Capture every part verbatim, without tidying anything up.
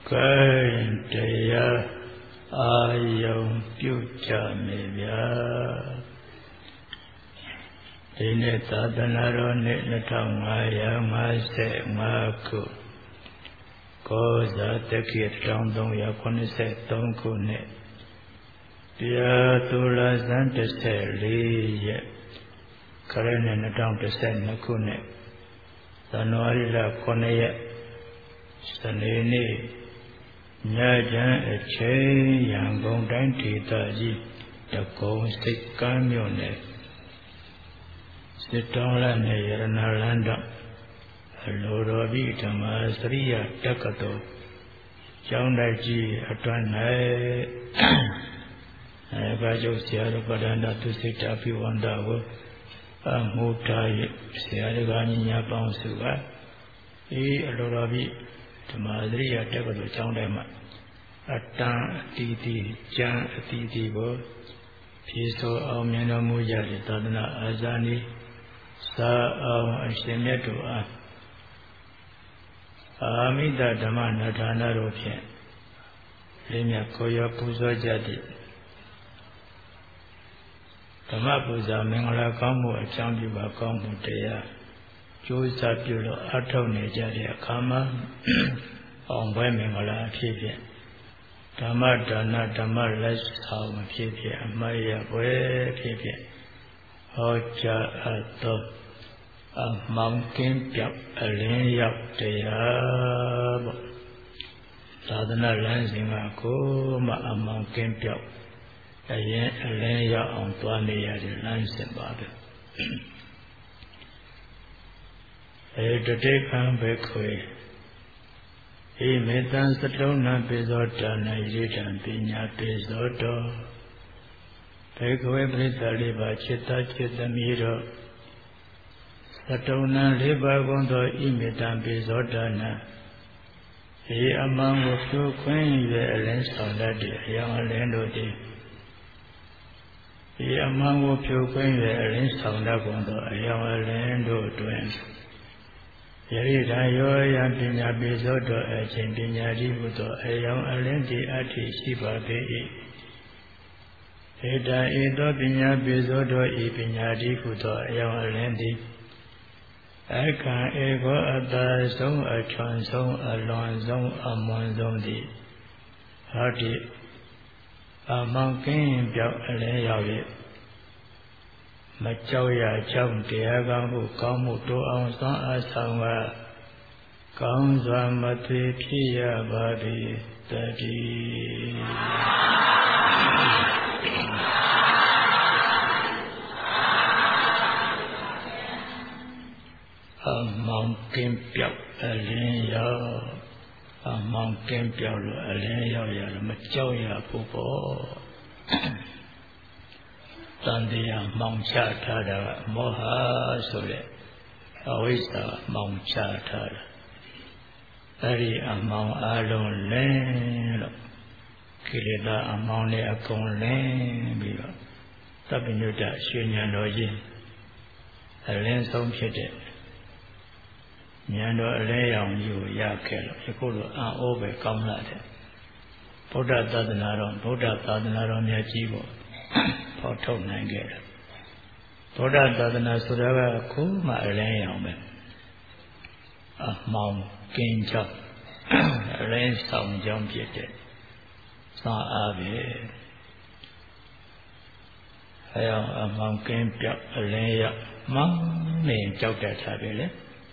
Kain Daya Ayong Pyucha Mevya Dine Tadanaro Nitnatangaya Mase Maku Koza Tekit Rangdong Yakonise Tongkune Pia Tula Santa Seli Karene Natang to Sen Nakune Tanuarila Konaya Sanini Nyajan a chain Yangon Danti Taji the Gong Stick Kamune Sitola Nayarana Landa Lorobi Tamasriya Takato Joundaji Atwana Bajo Sierra Padana to sit up you one dago Mutai Sierra Ganya Pansuga E Lorobi Tamasriya Takato Joundama Atan Titi Jan Titi Bo Piso Almeno Mujari Tadana Azani Sa Al Ashemetu Amida Damana Dana Ropian Limia Koya Puzo Jadi Tamapuza Mengala Kamu Chambiba Kamu Dea Josa Pulo Atone Jadi Kama On Mengala Tibian Dhamma Dana Dhamma Les How Pipia Maya Way Pipia Hoja Ato A mountain piak a lane yap Dea Sadhana Lansing a ko ma a mountain piak a yen a lane yap on Tuania the Lansing Baba A to take on back way E metan Satona Pizota Nigerian Pina Pizoto Take away Britaliba Chita Chita Miro Satona Liba Gondo Imitan Pizotana E among of two queen the lens on that day, young Lendo day. E among of two queen the lens on that Gondo, a young Lendo twins. Yerida Yoya Pina Bizoto, a Chimpina Ributo, a young Alendi Ati Shiba Bay. Eda Edo Pina Bizoto, E Pina Ributo, a young Alendi. I can ego a die song, a chon song, a long song, a mon song di. Hardy a mountain built a lay of it. Machoya chum Tiagambu, Kamuto on San Asanga, Kamsa Mati Pia Babi, Daddy. A mountain built a lay of a mountain built a lay of Machoya Pupo. Tandia Mounchatara Moha Sole Awisa Mounchatara Ari among Alon Len Kirida among the Akon Len Biva Tabinuta Shinya Nojin A Len Song Pete Nyando Leon you Yakel Ekulu An Obe Kamlade Buddha Dadanaron Buddha Dadanaron Yajibo For top nine get. Buddha Dadana Sudava Kuma Alain A Mount King Chop Alain Sound Jump Yet San Abbey A Mount King Piap Alain Mount Name Chop that Tabele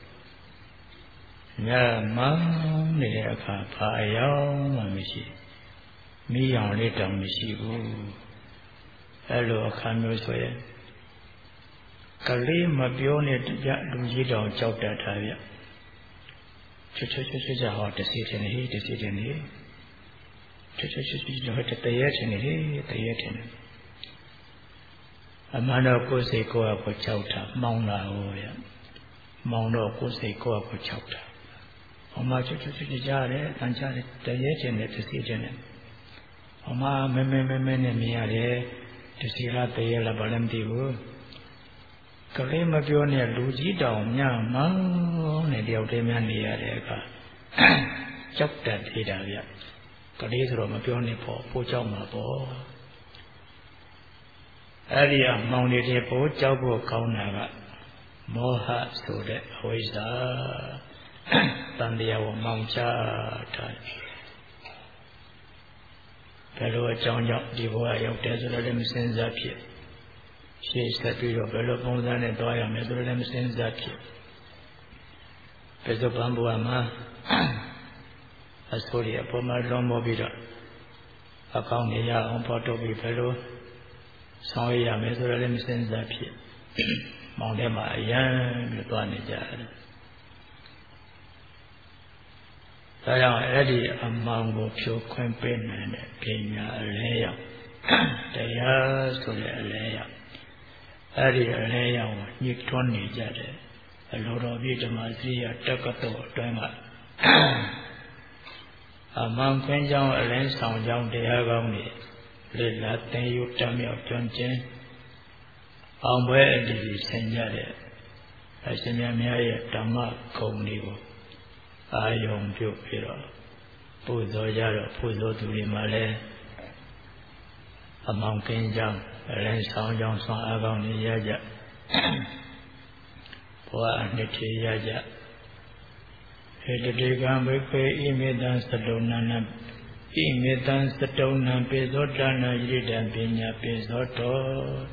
Ya Mount Neka Payao Mamishi Me on little Mishibu Hello, Kamu Soya Kali Mabione Lujido Chop that Tavia Churches are hard to sit in here, to sit in here. Churches are hard to pay it in here, pay it in. A man of course they go up with Chauta, Mauna Oya. Mauna of course they go up with Chauta. O my churches are there, and Charlie, the yet in it to sit in it. O my men me are there. To see that the yellow balanti Kalima Pionia Luji down, young man, and the Otamian Diarega. ကြောက်တတ်သေးတာဗျကလေးဆိုတော့မပြောနဲ့ပေါ့ဖိုးကြောက်မှာပေါ့အဲ့ဒီအမှောင်နေတဲ့ဖိုးကြောက်ဖို့ကောင်းတာကမောဟဆိုတဲ့အဝိဇ္ဇာတန်တရားကိုမောင်ချထားဘယ်လိုအကြောင်းကြောင့်ဒီဘဝရောက်တယ်ဆိုတော့လည်းမစင်စားဖြစ်ရှေ့ဆက်ပြီးတော့ဘယ်လိုပုံစံနဲ့တွားရမလဲဆိုတော့လည်းမစင်စားဖြစ်ဘယ်လိုပန်းဘဝမှာအစိုးရအပေါ်မှာလွန်မောပြီးတော့အကောင်းနေရအောင်ဖော်ထုတ်ပြီးဘယ်လိုဆောင်ရရမယ်ဆိုတော့လည်းမစင်စားဖြစ်မောင်ထဲမှာအရန်ပြီးတွားနေကြတယ်ဒါကြောင့်အဲ့ဒီအမောင်ကိုဖြိုခွင်းပေးနိုင်တဲ့ပညာအလဲရောက်တရားဆိုတဲ့အလဲရောက်အဲ့ဒီအလဲရောက်ကိုညှိထွန်းနေကြတယ်အလိုတော်ပြည့်ဓမ္မစရိယတက္ကသိုလ်အတွင်းကအမောင်ခွင်းကြောင်းအလဲဆောင်ကြောင်းတရားကောင်းတွေလေ့လာသင်ယူတတ်မြောက်ကျွမ်းကျင်အောင်ပွဲအတည်ဆင်ကြတဲ့အရှင်မြတ်များရဲ့ဓမ္မဂုဏ်တွေကိုအာယုံပြုပြီးတော့ပူဇော်ကြတော့ပူဇော်သူတွေမှာလည်းအမောင်ကင်းကြောင်းအလဲဆောင်ကြောင်းဆွမ်းအားကောင်းနေရကြဘဝအနှစ်ထရကြဟေတတိကံဘိခေဣမေတံသတုဏနံဣမေတံသတုဏံပေသောတနာယိတံပညာပေသောတော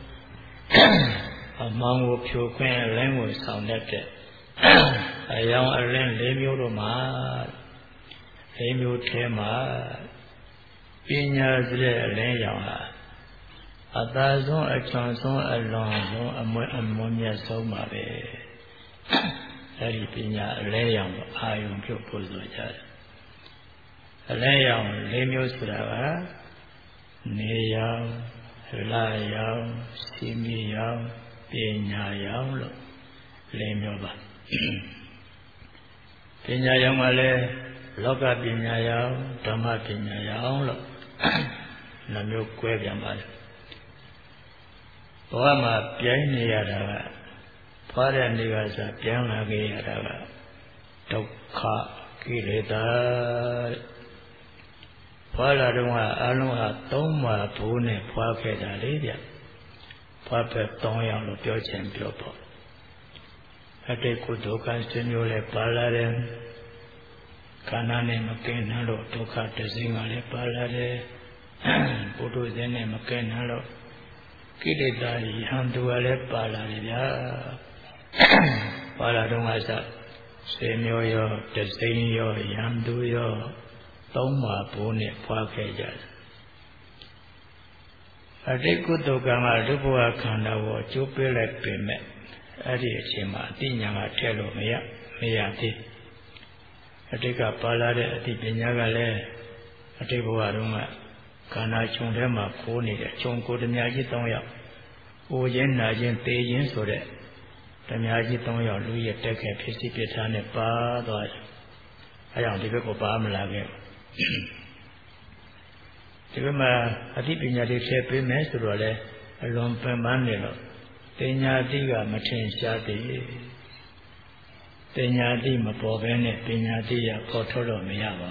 အမောင်ကိုဖြိုခွင်းအလဲကိုဆောင်တတ်တဲ့အယောင်အလင်း၄မျိုးတို့မှာ၄မျိုးထဲမှာပညာစတဲ့အလင်းရောင်ဟာအသာဆုံးအချွန်ဆုံးအလွန်ဆုံးအမွေအမွန်မြတ်ဆုံးပါပဲအဲဒီပညာအလင်းရောင်ကိုအာယုံပြုပူဇော်ကြတယ်အလင်းရောင်၄မျိုးဆိုတာကနေရောင်လရောင်စီမီရောင်ပညာရောင်လို့၄မျိုးပါပညာရောင်ကလည်းလောကပညာရောင်ဓမ္မပညာရောင်လို့နှမျိုးကွဲပြန်ပါလေဘဝမှာပြိုင်နေရတာကဖွာတဲ့နေကစားပြန်လာခဲ့ရတာကဒုက္ခကိလေသာဖွာလာတော့ကအလုံးဟာသုံးပါးဘိုးနဲ့ဖွာခဲ့တာလေဗျဖွာပဲသုံးယောက်လို့ပြောချင်ပြောပေါ့အတိတ်ကုဒုက္ခဆွေမျိုးလည်းပါလာတယ်ခန္ဓာနဲ့မကင်းနိုင်လို့ဒုက္ခတစိမ့်ကလည်းပါလာတယ်ပုထုဇဉ်နဲ့မကင်းနိုင်လို့ကိလေသာယဟန်သူကလည်းပါလာတယ်ဗျာပါလာတော့ကစဆွေမျိုးရောတစိမ့်ရောယဟန်သူရောသုံးပါးဘိုးနဲ့ဖွာခဲ့ကြတယ်အတိတ်ကုဒုက္ခမှာဒုက္ခခန္ဓာကိုကျိုးပေးလိုက်ပြင်မဲ့အဲ့ဒီအချိန်မှာအတိညာကထည့်လို့မရမရသေးအတိတ်ကပါလာတဲ့အတိပညာကလည်းအတိတ်ဘဝတုန်းကခန္ဓာခြုံထဲမှာဖိုးနေတဲ့ခြုံကိုဓမြကြီး၃ယောက်။အိုခြင်းနာခြင်းသေခြင်းဆိုတဲ့ဓမြကြီး၃ယောက်လူရဲ့တက်ခဲ့ဖြစ်စီပြထားနဲ့ပါသွားတယ်။အဲကြောင့်ဒီဘက်ကိုပါမလာခဲ့ဘူး။ဒီဘက်မှာအတိပညာတွေဖြည့်ပေးမယ်ဆိုတော့လေအလွန်ပင်ပန်းနေတော့ပညာတိကမထင်ရှားသေးပညာတိမပေါ်ဘဲနဲ့ပညာတိရပေါ်ထုတ်လို့မရပါ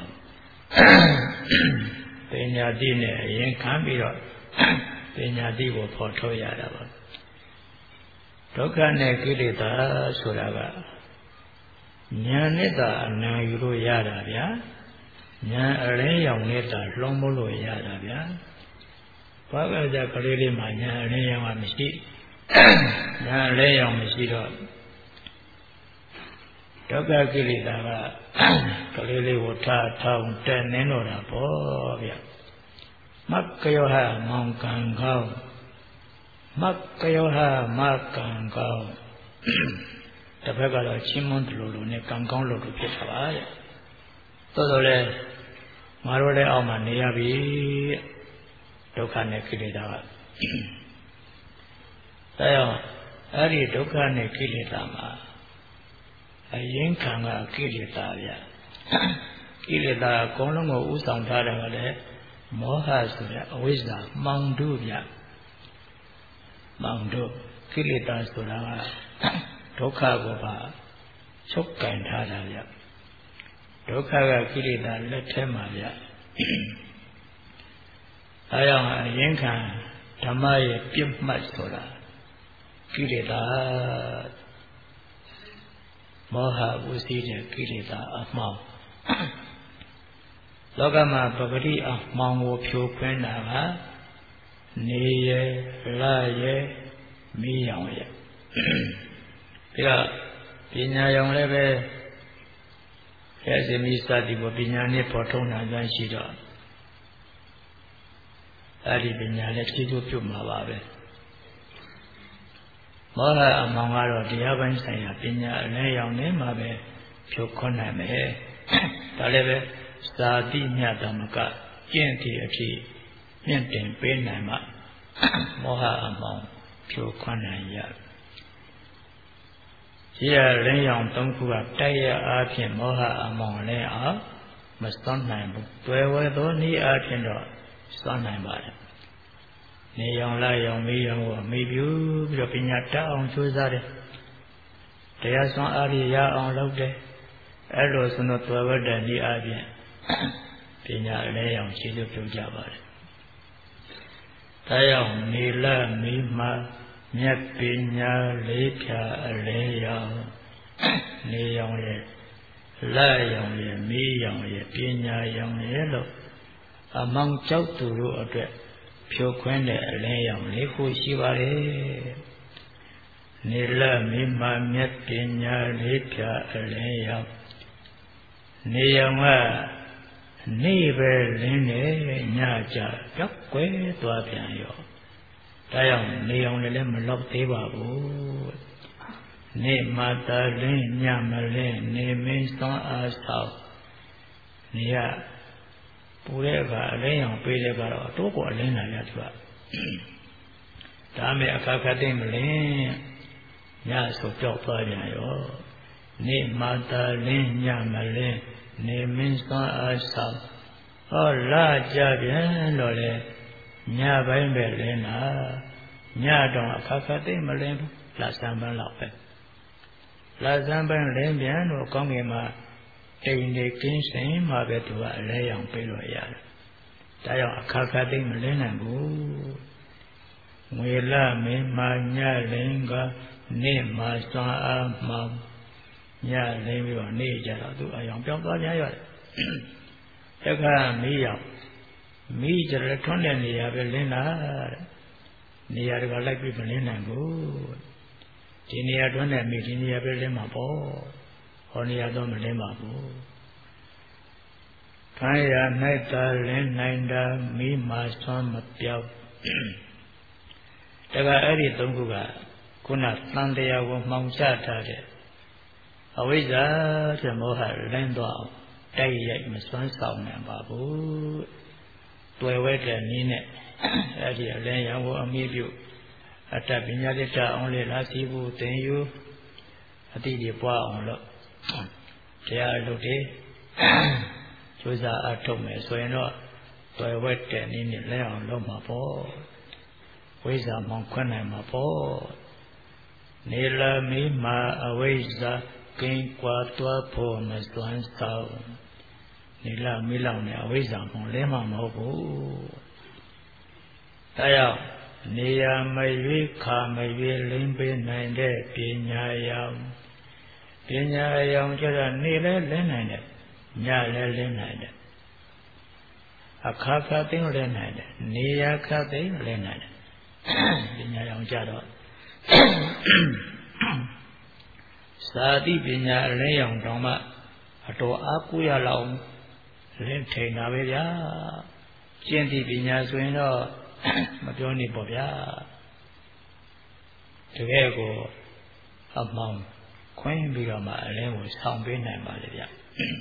ဘူးပညာတိနဲ့အရင်ခံပြီးတော့ပညာတိကိုပေါ်ထုတ်ရတာပါဒုက္ခနဲ့ကိလေသာဆိုတာကဉာဏ်နဲ့သာအနံယူလို့ရတာဗျာဉာဏ်အလင်းရောင်နဲ့သာလွှမ်းမိုးလို့ရတာဗျာဘာကကြကလေးလေးမှာဉာဏ်အလင်းရောင်ကမရှိဉာဏ်အလင်းရောင်မရှိတော့ဒုက္ခကိလေသာကကလေးလေးကိုထားထောင်တက်နေတော့တာပေါ့ဗျမက္ကယောဟမောင်ကံကောင်းမက္ကယောဟမကံကောင်းတစ်ဖက်ကတော့ချင်းမွန်းတယ်လို့လို့နဲ့ကံကောင်းလို့လို့ဖြစ်တာပါတဲ့သို့တော်လည်းငါတို့လည်းအောက်မှာနေရပြီဒုက္ခနဲ့ကိလေသာကဒါကြောင့်အဲ့ဒီဒုက္ခနဲ့ကိလေသာမှာအရင်ခံကကိလေသာဗျကိလေသာအကုန်လုံးကိုဥဆောင်ထားတယ်ကလည်းမောဟဆိုတဲ့အဝိဇ္ဇာမှောင်တို့ဗျမှောင်တို့ကိလေသာဆိုတာကဒုက္ခကိုပါချုပ်ကင်ထားတာဗျဒုက္ခကကိလေသာလက်ထဲမှာဗျအဲကြောင့်အရင်ခံဓမ္မရဲ့ပြစ်မှတ်ဆိုတာကိလေသာမောဟဝစီတဲ့ကိလေသာအမှောင်လောကမှာပဂတိအမှောင်ကိုဖြိုခွင်းတာကနေရလရမီးရောင်ရပြီးတော့ပညာရောင်လည်းပဲရဲ့စမိစသည်ကိုပညာနဲ့ပေါ်ထုံးတာကြရှိတော့အဲ့ဒီပညာလည်းဖြည့်ဖြည့်မှာပါပဲမောဟအမှောင်ကတော့တရားပိုင်းဆိုင်ရာပညာအလဲရောင်နေမှာပဲဖြိုခွန်းနိုင်မယ်ဒါလည်းပဲသာတိမြတ်သမကကျင့်တည်အဖြစ်မြင့်တင်ပေးနိုင်မှမောဟအမှောင်ဖြိုခွန်းနိုင်ရရှိရလင်းရောင်သုံးခုကတိုက်ရအားဖြင့်မောဟအမှောင်လဲအောင်မစွန့်နိုင်ဘူးတွေ့ဝဲသောနည်းအားဖြင့်တော့စွန့်နိုင်ပါတယ်နေရောင်လာရောင်မေးရောင်ကိုမေးပြူပြီးတော့ပညာတတ်အောင်ကြိုးစားတယ်တရားစွမ်းအားရရအောင်လုပ်တယ်အဲ့လိုဆိုတော့တွေ့ဝဲတဲ့နည်းအားဖြင့်ပညာလဲရောင်ရှိလို့ပြုကြပါတယ်ဒါကြောင့်နေလမေးမှမြတ်ပညာလေးဖြာအလဲရောင်နေရောင်ရဲ့လက်ရောင်ရဲ့မေးရောင်ရဲ့ပညာရောင်ရဲ့လို့အမောင်ကြောက်သူတို့အတွက်ဖြိုခွင်းတဲ့အလဲရောင်လေးခုရှိပါတယ်နေလက်မေးမှမြတ်ပညာလေးဖြာအလဲရောင်နေရောင်ကနေပဲလင်းနေညကြကြောက်ကွဲသွားပြန်ရောဒါကြောင့်နေအောင်လည်းမလောက်သေးပါဘူးနေမသာလင်းညမလင်းနေမင်းစွမ်းအားဆောက်နေရပူတဲ့အခါအလင်းအောင်ပေးတဲ့ကတော့တော့ကိုအလင်းလာရသူကဒါမဲ့အခါခတ်သိမလင်းညဆိုကြောက်သွားပြန်ရောနေမသာလင်းညမလင်းနေမင်းစွမ်းအားဆောက်ဟောလာကြပြန်တော့လေညပိုင်းပဲလင်းတာညတော့အခါခတ်သိမလင်းဘူးလာစံပန်းလောက်ပဲလာစံပန်းလင်းပြန်တော့ကောင်းကင်မှာတိမ်နေကင်းစင်မှာပဲသူကအလဲရောင်ပေးလို့ရတယ်ဒါကြောင့်အခါခတ်သိမလင်းနိုင်ဘူးငွေလမင်းမာညလင်းကနေမှာစွမ်းအားမှောင်ညလင်းပြီးတော့နေကြတော့သူအယောင်ပြောင်းသွားကြရတယ်တခါမီးရောင်မီးကြရထွန်းတဲ့နေရာပဲလင်းလာတဲ့နေရာတွေကလိုက်ပြီးမလင်းနိုင်ဘူးဒီနေရာထွန်းတဲ့မီးဒီနေရာပဲလင်းမှာပေါ့ဟောနေရာတော့မလင်းပါဘူးခံရ၌သာလင်းနိုင်တာမီးမှာဆွမ်းမပြောက်တခါအဲ့ဒီသုံးခုကခုနသံတရားကိုမှောင်ချထားတဲ့အဝိဇ္ဇာဆိုမောဟလင်းသွားအောင်တိုက်ရိုက်မစွမ်းဆောင်နိုင်ပါဘူးတွေ့ဝဲတဲ့နည်းနဲ့အဲ့ဒီအလင်းရောင်ကိုအမိပြုအတ္တပညာတိတအောင်လေလာစီဖို့သင်ယူအတိတွေပွားအောင်လို့တရားလုပ်တယ်ကျိုးစားအထုတ်မယ်ဆိုရင်တော့တွေ့ဝဲတဲ့နည်းနဲ့လဲအောင်လုပ်မှာပေါ့ဝိဇ္ဇာမောင်ခွင့်နိုင်မှာပေါ့နေလမီမာအဝိဇ္ဇာကင်းကွာသွားဖို့မစွမ်းဆောင်နေလမီလောက်နဲ့အဝိဇ္ဇာမောင်လဲမှာမဟုတ်ဘူးဒါကြောင့်နေရာမရွေးခါမရွေးလိမ့်ပေးနိုင်တဲ့ပညာရောင်ပညာရောင်ကျတော့နေလဲလင်းနိုင်တယ်ညလဲလင်းနိုင်တယ်အခါခါသိမ့်လဲနိုင်တယ်နေရာခါသိမ့်လဲနိုင်တယ်ပညာရောင်ကျတော့သာတိပညာအလင်းရောင်တောင်မှအတော်အားကိုးရလောက်လင်းထိန်တာပဲဗျာကျင့်တိပညာဆိုရင်တော့မပြောနေပေါ့ဗျာတကယ်ကိုအမှောင်ခွင်းပြီးတော့မှအလင်းကိုဆောင်ပေးနိုင်ပါလေဗျာ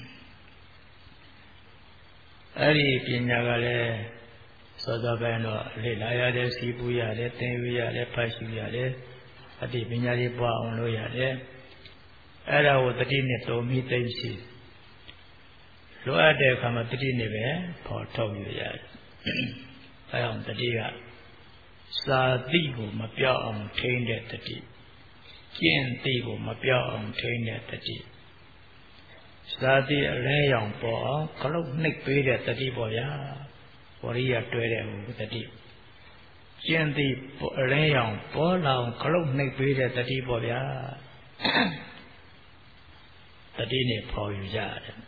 အဲ့ဒီပညာကလည်းစောစောပိုင်းတော့လေ့လာရတယ်စီးပူးရတယ်သင်ယူရတယ်ဖတ်ရှုရတယ်အတိပညာလေးပွားအောင်လုပ်ရတယ်အဲ့ဒါကိုတတိနဲ့တုံမိသိရှိလိုအပ်တဲ့အခါမှာတတိနဲ့ပဲပေါ်ထုတ်ရရတယ်အဲအောင်တတိကစာတိကိုမပြောက်အောင်ထိန်းတဲ့တတိကျင့်တိကိုမပြောက်အောင်ထိန်းတဲ့တတိစာတိအလဲရောင်ပေါ်အောင်ခလုတ်နှိပ်ပေးတဲ့တတိပေါ်ဗျာဝရိယတွဲတဲ့ဟိုတတိကျင့်သည်အလဲရောင်ပေါ်လောင်ခလုတ်နှိပ်ပေးတဲ့တတိပေါ်ဗျာတတိနဲ့ပေါ်ယူကြတယ်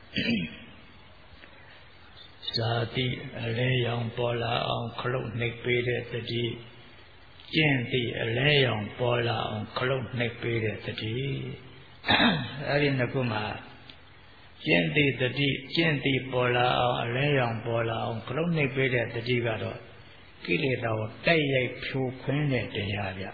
စာတိအလဲရောင်ပေါ်လာအောင်ခလုတ်နှိပ်ပေးတဲ့တတိကျင့်သည်အလဲရောင်ပေါ်လာအောင်ခလုတ်နှိပ်ပေးတဲ့တတိအဲ့ဒီနှစ်ခုမှာကျင့်သည်တတိကျင့်သည်ပေါ်လာအောင်အလဲရောင်ပေါ်လာအောင်ခလုတ်နှိပ်ပေးတဲ့တတိကတော့ကိလေသာကိုတိုက်ရိုက်ဖြိုခွင်းတဲ့တရားဗျ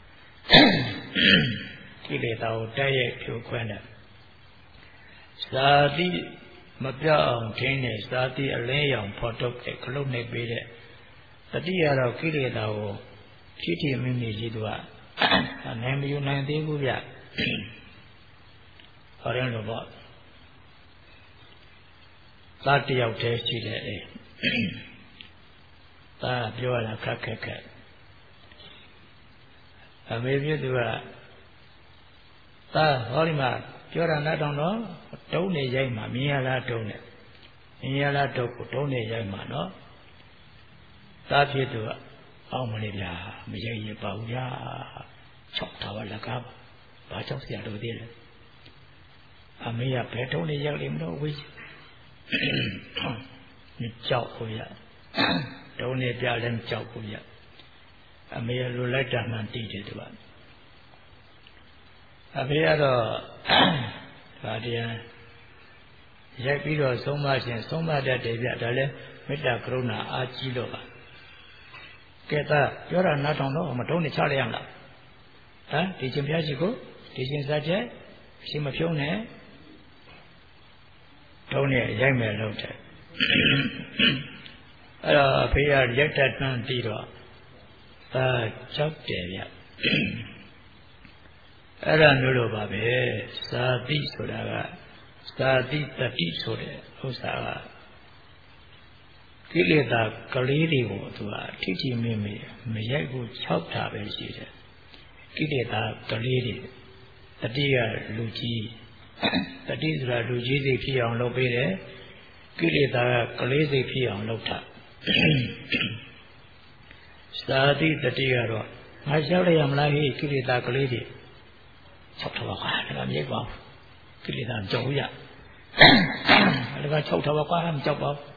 ကိလေသာကိုတိုက်ရိုက်ဖြိုခွင်းတဲ့စာတိမပြောက်အောင်ထင်းတဲ့စာတိအလဲရောင်ဖော်ထုတ်တဲ့ခလုတ်နှိပ်ပေးတဲ့တတိရတော့ကိလေသာကိုဖြည့်ထည့်မိမိကြီးသူကနိုင်မယူနိုင်သေးဘူးဗျဟောတယ်လို့ပေါ့သားတယောက်တည်းရှိတယ်အဲသားပြောရတာခက်ခက်ခက်အမေပြသူကသားဟောဒီမှာပြောတာနားတောင်တော့တုံးနေရိုက်မှာမြင်ရလားတုံးနေမြင်ရလားတုံးကိုတုံးနေရိုက်မှာနော်သားဖြစ်သူကအောင်းမလေးဗျာမရိုက်ရပါဘူးဗျာချောက်တာပါလက်ကားဘာချောက်เสียလို့သေးလဲအမေကဘယ်တုံးနေရိုက်လိမ့်မလို့ဝိညကြောက်ကိုရတုံးနေပြလည်းကြောက်ကိုရအမေလိုလိုက်တာမှတိတယ်သူကအဖေကတော့ဒါတရားရိုက်ပြီးတော့ဆုံးမခြင်းဆုံးမတတ်တယ်ဗျဒါလည်းမေတ္တာကရုဏာအားကြီးလို့ပါကဲသားပြောတာနားထောင်တော့မတုံးနေချလိုက်ရမလားဟမ်ဒီချင်းဘုရားရှိခိုးဒီချင်းစားချက်ရှင်မဖြုံးနဲ့တုံးနေရိုက်မယ်လို့တဲ့အဲ့တော့အဖေကရိုက်တတ်တန်းပြီးတော့သာကြောက်တယ်ဗျအဲ့ဒါမျိုးလိုပါပဲသာတိဆိုတာကသာတိတတိဆိုတဲ့ဥစ္စာကကိလေသာကလေးတွေကိုသူကထိထိမိမိမရိုက်ဘူး၆တာပဲရှိတယ်ကိလေသာကလေးတွေတတိကလူကြီးတတိဆိုတာလူကြီးစိတ်ဖြစ်အောင်လုပ်ပေးတယ်ကိလေသာကကလေးစိတ်ဖြစ်အောင်လုပ်တာသာတိတတိကတော့ငါရောက်လိုက်ရမလားဟိကိလေသာကလေးတွေ၆ထပါးကဒါမရိုက်ပါဘူးကိလေသာကြောက်ရအဲ့ဒါက၆ထပါးကမကြောက်ပါဘူး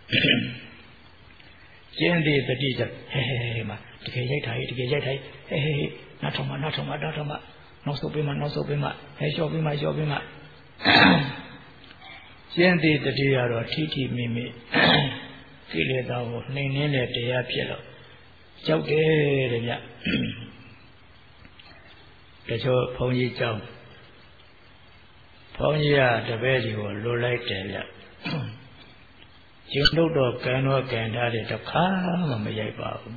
ကျင်းတဲ့တတိကျဟဲဟဲမှာတကယ်ရိုက်ထားဟိတကယ်ရိုက်ထားဟဲဟဲနားထောင်မနားထောင်မနားထောင်မနောက်ဆုတ်ပေးမနောက်ဆုတ်ပေးမဟဲလျှော့ပေးမလျှော့ပေးမကျင်းတဲ့တတိကတော့ထိထိမိမိကိလေသာကိုနှိမ်နှင်းတဲ့တရားဖြစ်တော့ကြောက်တယ်တဲ့ဗျတချို့ဘုန်းကြီးကြောင်းဘုန်းကြီးကတပည့်တွေကိုလိုလိုက်တယ်ဗျကျင်းလို့တော့ကံတော့ကံထားတယ်တစ်ခါမှမရိုက်ပါဘူး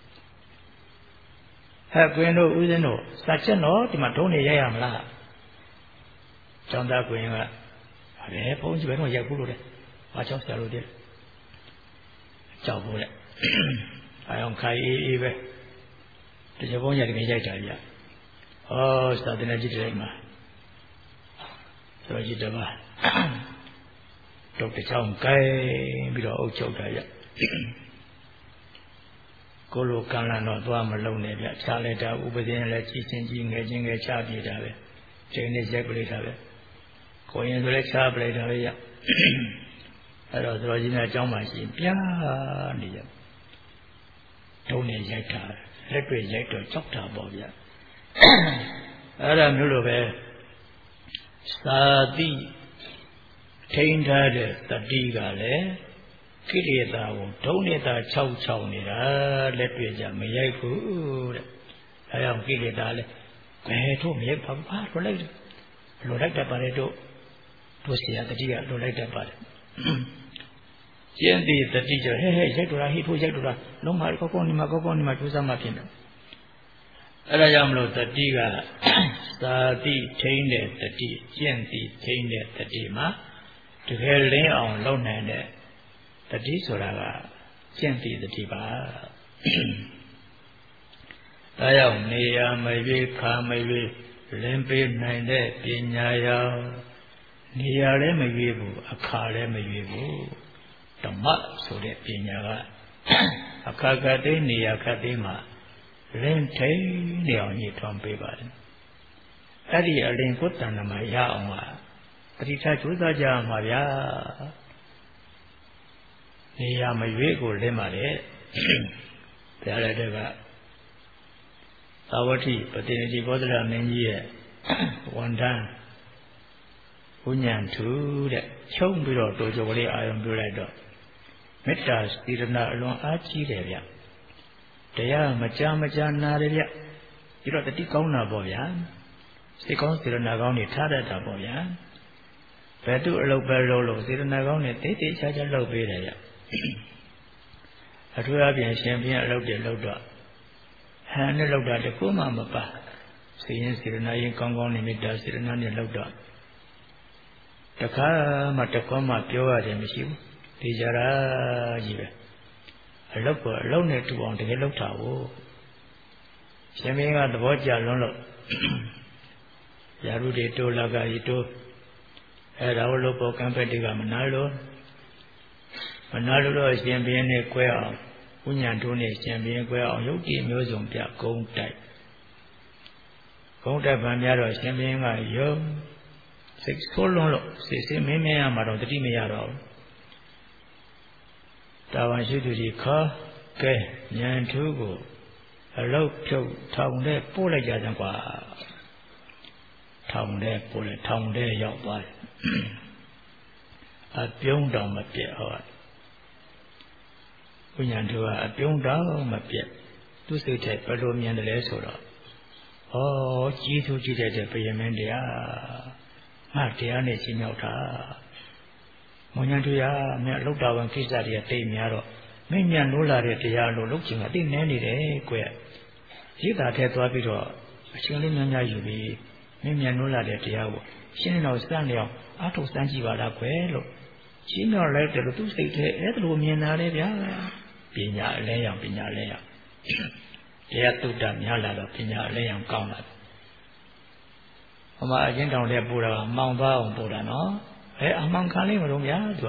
ဟဲ့ကွင်းတို့ဦးဇင်းတို့စัจချက်တော့ဒီမှာဒုံးနေရိုက်ရမလားကျောင်းသားကွင်းကအဲဘုန်းကြီးဘယ်တော့ရိုက်ဘူးလို့လဲဘာကြောင့်ဆရာလို့တဲ့ကြောက်ဘူးလေအဲအောင်ခိုင်အေးအေးပဲတချို့ဘုန်းကြီးတကယ်ရိုက်တာဗျဩသာသနာ့ကြီးတွေမှာဆိုကြည့်တယ်ပါတော့တချောင်းကိုင်းပြီးတော့အုပ်ချုပ်တာဗျကိုလိုကံလာတော့သွားမလုံးနဲ့ဗျခြားလိုက်တာဥပဒေနဲ့လည်းကြီးချင်းကြီးငယ်ချင်းငယ်ချပြေတာပဲချိန်နဲ့ရိုက်ပလိုက်တာပဲကိုရင်ဆိုလည်းချပလိုက်တာပဲဗျအဲ့တော့ဆိုတော့ကြီးများအကြောင်းမှရှိပြားနေရတုံးနဲ့ရိုက်တာလက်တွေရိုက်တော့ကြောက်တာပေါ့ဗျအဲ့ဒါမျိုးလိုပဲသာတိထိန်းထားတဲ့တတိကလည်းကိလေသာကိုဒုံနေတာ၆၆နေတာလက်တွေ့ကြမရိုက်ဘူးတဲ့အဲကြောင့်ကိလေသာလည်းဘယ်တို့မရိုက်ပါဘူးဘာလိုလိုက်လိုလိုက်တတ်ပါလေတို့တို့ဆရာတတိကလိုလိုက်တတ်ပါတယ်ကျင့်တဲ့တတိကျဟဲ့ဟဲ့ရိုက်တော့ဟိထိုးရိုက်တော့လုံးမကောကောနေမှာကောကောနေမှာကျိုးစားမှဖြစ်တယ်အဲ့ဒါကြောင့်မလို့တတိကသာတိထိန်းတဲ့တတိကျင့်တဲ့ထိန်းတဲ့တတိမှာတကယ်လင်းအောင်လုပ်နိုင်တဲ့တတိဆိုတာကကျင့်တဲ့တတိပါဒါကြောင့်နေရာမရွေးခါမရွေးလင်းပေးနိုင်တဲ့ပညာရောနေရာလည်းမရွေးဘူးအခါလည်းမရွေးဘူးဓမ္မဆိုတဲ့ပညာကအခါကတည်းနေရာကတည်းမှာလင်းထိန်နေအောင်ညှိထွန်းပေးပါတယ်အဲ့ဒီအလင်းကိုတဏ္ဍမှာရအောင်ကပရိသတ်ကြိုးစားကြမှာဗျာနေရာမရွေးကိုလင်းပါတယ်ဘုရားလည်းတကသာဝတိပတိနိတိဘောဓရမင်းကြီးရဲ့ဝန်ထမ်းဘုညံထူတဲ့ချုံပြီးတော့တိုးကြကလေးအာရုံပြုလိုက်တော့မေတ္တာစေတနာအလွန်အားကြီးတယ်ဗျတရားမကြာမကြာနာတယ်ဗျပြီးတော့တတိကောင်းတာပေါ့ဗျာစိတ်ကောင်းစေတနာကောင်းတွေထားတတ်တာပေါ့ဗျာဘယ်သူအလုပ်ပဲလုပ်လို့စေတနာကောင်းနဲ့တိတ်တိတ်ချာချာလုပ်ပေးတယ်ဗျအထူးအပြင်ရှင်ပြင်းအလုပ်တွေလုပ်တော့ဟန်နဲ့လုပ်တာတကူမှမပါစေရင်စေတနာရင်ကောင်းကောင်းနဲ့မေတ္တာစေတနာနဲ့လုပ်တော့တခါမှတကောမှပြောရတယ်မရှိဘူးဒီကြရာကြီးပဲအလုပ်ကအလုပ်နဲ့တူအောင်တကယ်လုပ်တာကိုရှင်မင်းကသဘောကျလွန်းလို့ရာရုတွေတိုးလာကကြီးတိုးအဲ့ဒါကိုလို့ပေါ်ကံဖက်တွေကမနာလို့မနာလို့တော့ရှင်မင်းနဲ့꿰အောင်ဝိညာဉ်တို့နဲ့ရှင်မင်း꿰အောင်ယုတ်တိမျိုးစုံပြဂုံးတိုက်ဂုံးတိုက်ဗန်များတော့ရှင်မင်းကယုံစိတ်ဆိုးလွန်းလို့စိတ်စိမင်းမင်းရမှာတော့တတိမရတော့ဘူးတာဝန်ရှိသူကြီးခေါ်ကဲဉာဏ်ထူးကိုအလုတ်ဖြုတ်ထောင်ထဲပို့လိုက်ကြစမ်းကွာထောင်ထဲပို့လိုက်ထောင်ထဲရောက်သွားတယ်အပြုံးတော်မပြတ်ဟောဝိညာဉ်ထူးကအပြုံးတော်မပြတ်သူစိတ်ထဲဘယ်လိုမြင်တယ်လဲဆိုတော့ဩကြီးသူကြီးတဲ့ဘုရင်မင်းတရားငါတရားနဲ့ရှင်းရောက်တာမွန်ညာတို့ရမြတ်လောက်တာဝန်ကိစ္စတွေကတိတ်များတော့မင်းမြန်လို့လာတဲ့တရားလို့လုတ်ချင်တာတိတ်နဲနေတယ်ကွယ်ရိတာထဲသွားပြီးတော့အချင်းလေးများများယူပြီးမင်းမြန်လို့လာတဲ့တရားကိုရှင်းတော့စမ်းလျောင်းအထုတ်စမ်းကြည့်ပါလားကွယ်လို့ရှင်းတော့လိုက်တယ်လို့သူစိတ်ထဲအဲ့ဒါလိုမြင်လာတယ်ဗျာပညာအလဲရောင်ပညာအလဲရောင်တရားတုတ္တများလာတော့ပညာအလဲရောင်ကောင်းလာတယ်ဟိုမှာအရင်တောင်တဲ့ပူတာကမောင်သွားအောင်ပူတာနော်အဲအမှန်ခံလိမ့်မလို့ဗျာသူက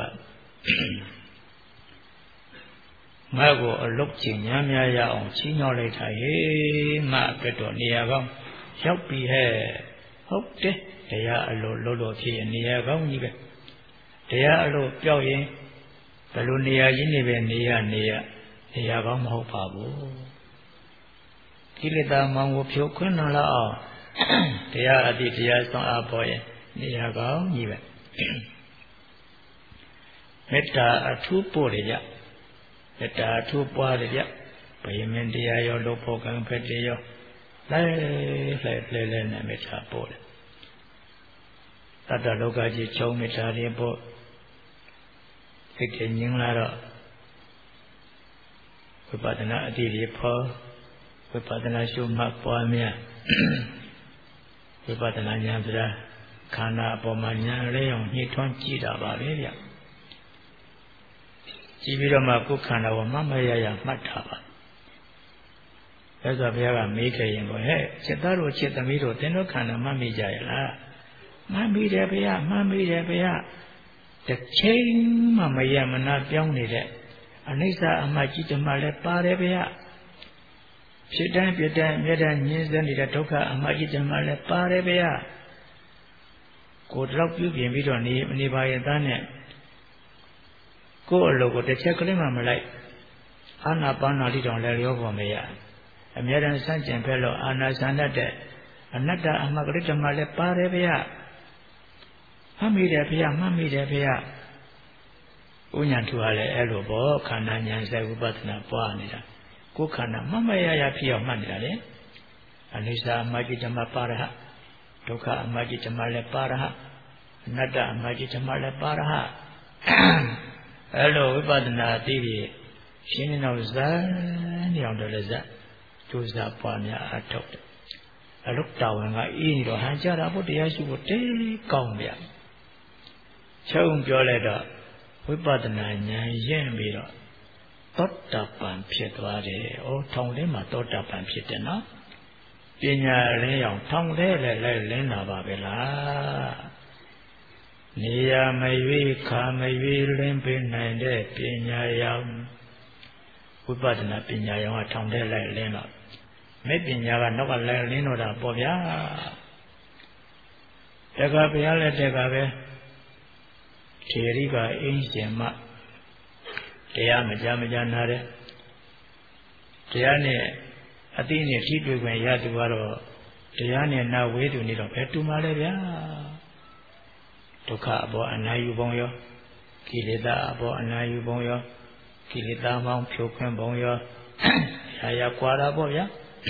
ငါ့ကိုအလုတ်ချင်ညာများရအောင်ချီးညောလိုက်တာဟေးငါအတွက်တော့နေရာကောင်းရောက်ပြီဟဲ့ဟုတ်တယ်တရားအလိုလို့လို့ဖြစ်နေရာကောင်းကြီးပဲတရားအလိုပြောက်ရင်ဘယ်လိုနေရာကြီးနေပဲနေရနေရနေရာကောင်းမဟုတ်ပါဘူးကိလေသာမောင်ကိုဖြိုခွင်းလာအောင်တရားအတိတရားဆောင်အားပေါ်ရင်နေရာကောင်းကြီးပဲမေတ္တာအထူးပို့တယ်ကြမေတ္တာအထူးပွားတယ်ကြဘယမင်းတရားရောလို့ဖို့ကံဖက်တယ်ရောလဲလဲလဲလဲနဲ့မေတ္တာပို့တယ်တတ္တလောကကြီးချုံမေတ္တာတွေပို့စိတ်ငြင်းလာတော့ဝိပဿနာအတိတွေဖို့ဝိပဿနာရှုမှတ်ပွားများဝိပဿနာဉာဏ်ဆိုတာခန္ဓာအပေါ်မှာဉာဏ်လေးအောင်ညှိထွန်းကြည့်တာပါပဲဗျကြည့်ပြီးတော့မှကိုယ်ခန္ဓာကိုမမရရမှတ်တာပါဒါဆိုဘုရားကမေးခဲ့ရင်ကိုဟဲ့စိတ်သားတို့စိတ်သမီးတို့သင်တို့ခန္ဓာမှတ်မိကြရလားမှတ်မိတယ်ဘုရားမှတ်မိတယ်ဘုရားတစ်ချိန်မှမရမနာပြောင်းနေတဲ့အနိစ္စအမှတ်ကြီးတမှလည်းပါတယ်ဗျာဖြစ်တိုင်းပြတိုင်းအမြဲတမ်းညှင်းဆဲနေတဲ့ဒုက္ခအမှတ်ကြီးတမှလည်းပါတယ်ဗျာကိုယ်တော့ပြုပြင်ပြီးတော့နေမနေပါရဲ့သားနဲ့ကိုယ်အလုပ်ကိုတစ်ချက်ကလေးမှမလိုက်အာနာပါနာတိတောင်လည်းရောပေါ်မရအမြဲတမ်းစန့်ကျင်ဖက်လို့အာနာဆန္ဒတဲ့အနတ္တအမှတ်ကလေးတမှလည်းပါတယ်ဗျာမှတ်မိတယ်ဗျာမှတ်မိတယ်ဗျာဥညာထူရလဲအဲ့လိုပေါ့ခန္ဓာဉာဏ်စေဝိပဿနာပွားနေတာကိုယ်ခန္ဓာမမရရဖြစ်အောင်မှတ်နေတာလေအနိစ္စအမှတ်ကြီးဓမ္မပါရဟဒုက္ခအမှတ်ကြီးဓမ္မလည်းပါရဟအနတ္တအမှတ်ကြီးဓမ္မလည်းပါရဟအဲ့လိုဝိပဿနာသိပြီးရှင်းနေတော့ဇာနေအောင်တယ်ဇာကျိုးစားပွားများအထောက်တယ်အလုတ်တော်ဝင်ကအေးနေတော့ဟန်ကြတာဖို့တရားရှိဖို့တေးကောင်းဗျချုံပြောလိုက်တော့ဝိပဿနာဉာဏ်ရင့်ပြီးတော့သောတာပန်ဖြစ်သွားတယ်။အိုးထောင်ထဲမှာသောတာပန်ဖြစ်တယ်နော်။ပညာလင်းအောင်ထောင်ထဲလည်းလည်းလင်းလာပါပဲလား။ Nia maybe come maybe limping and a pinya yam. We bought an opinion on a town there like Leno. Maybe never know a Leno or Bobia. Tegabia, Tegabe. Teriga ancient map. Teama Jamajanare. Teane, I think the teacher when Yatuaro. Teane now wait to need a pet to Malaria. Toka abo anayu bongyo, kilida abo anayu bongyo, kilida mong pyokwen bongyo, yaya kwara bo ya.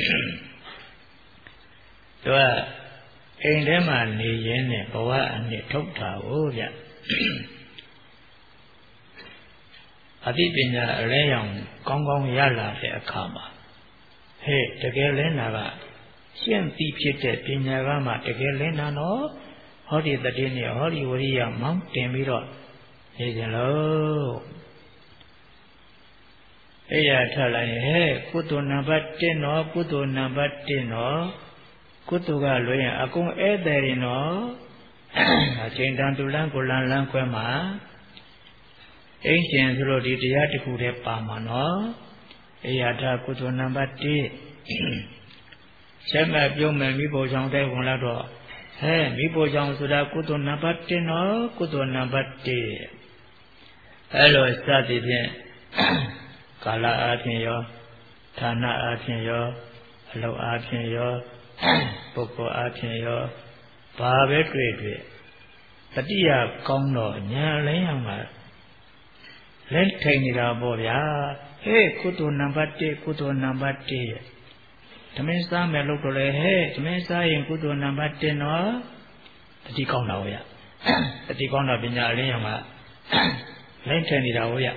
Toa, ende ma ni yene bawa ane tokta o ya. Adi pinya reyang kong kong yala fe akama. He, tege lena ga, siyan ti pite pinya ga ma tege lena no. Hori the dinner, Hori Waria, Mountain Miro. Is hello. Eya tell I, hey, Kutu number ten or Kutu number ten or Kutuga Loya, Akung Ederino. I came down to Lankulan Lanquema. Ancient Rodi, the article de Pamano. Eya Kutu number ten. Sema Bioman Mibo Jong de Wonado. Hey, Mibo Jong Suda Kutu number ten or Kutu number ten. Hello, study then. Kala Atin yo, Tana Atin yo, Hello Atin yo, Boko Atin yo, Babe Trade. Tatia Kono, Nya Layama. Let take it up, Bobia. Hey, Kutu number ten, Kutu number ten. Tamesa me look to hey, Tamesa in Kutu number ten or the Tikona Oya. The Tikona Bina Layama. Let take it away.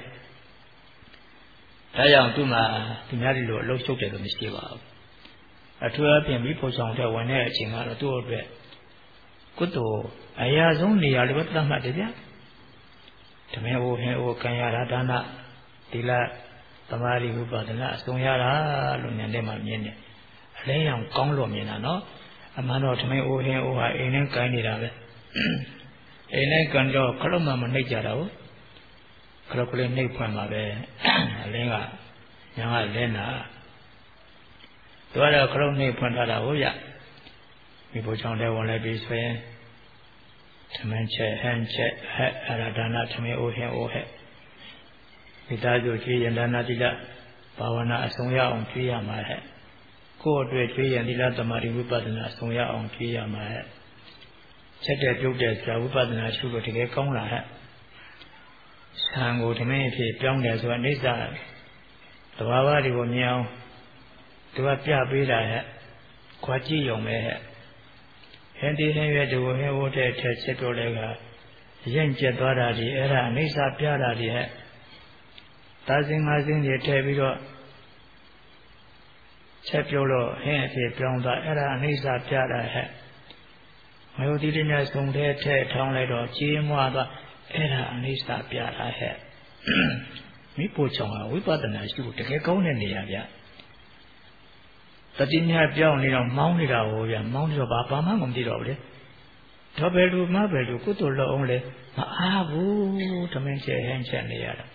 Tayang Tuma, Pinarilo, low soaked the Mistiva. A twelve p m people sound there one air ching out of two of it. Kutu, I has only a little Tamadia. Tameo, Heo, Kanyara, Dana, Tila, Tamari, Ubadana, Sonyara, Lunandema Mene. Layang Konglo Mina, no? A man of Tameo, Heo, Enen Kandida. Enen Kando, Koloma Manejaro. Crocodile Nip Mabe, Lenga, Yanga Lena. Do I have Crony Pantara Oya? We put on there one like this way. Tamanche, Hanche, Aradana, Tame Ohe Ohe. Without your tree and Danadilla, Pawana Soya on Tria my head. Go to a tree and the other Mari Wupadana Soya on Tria my head. Set that you get Wupadana sugar to get Kongla head. Sango to me if he found as one is that the Wawadi will meow to a pia bida, Quati young may have. Handy Henry to him water to settle lega, Yenja Dora the era, Nisa Piara the head. Doesn't I think the Tabiro Chapolo, Henry found the era, Nisa Piara head. My didn't have some day town later, Jim Era Anista Piara head. Me put on we bought the nice to get going in the area. The didn't have young little mounted over and mounted of Abama on the road. Tobel, Mabel, good to only. Ah, woo, to mention hands and the other.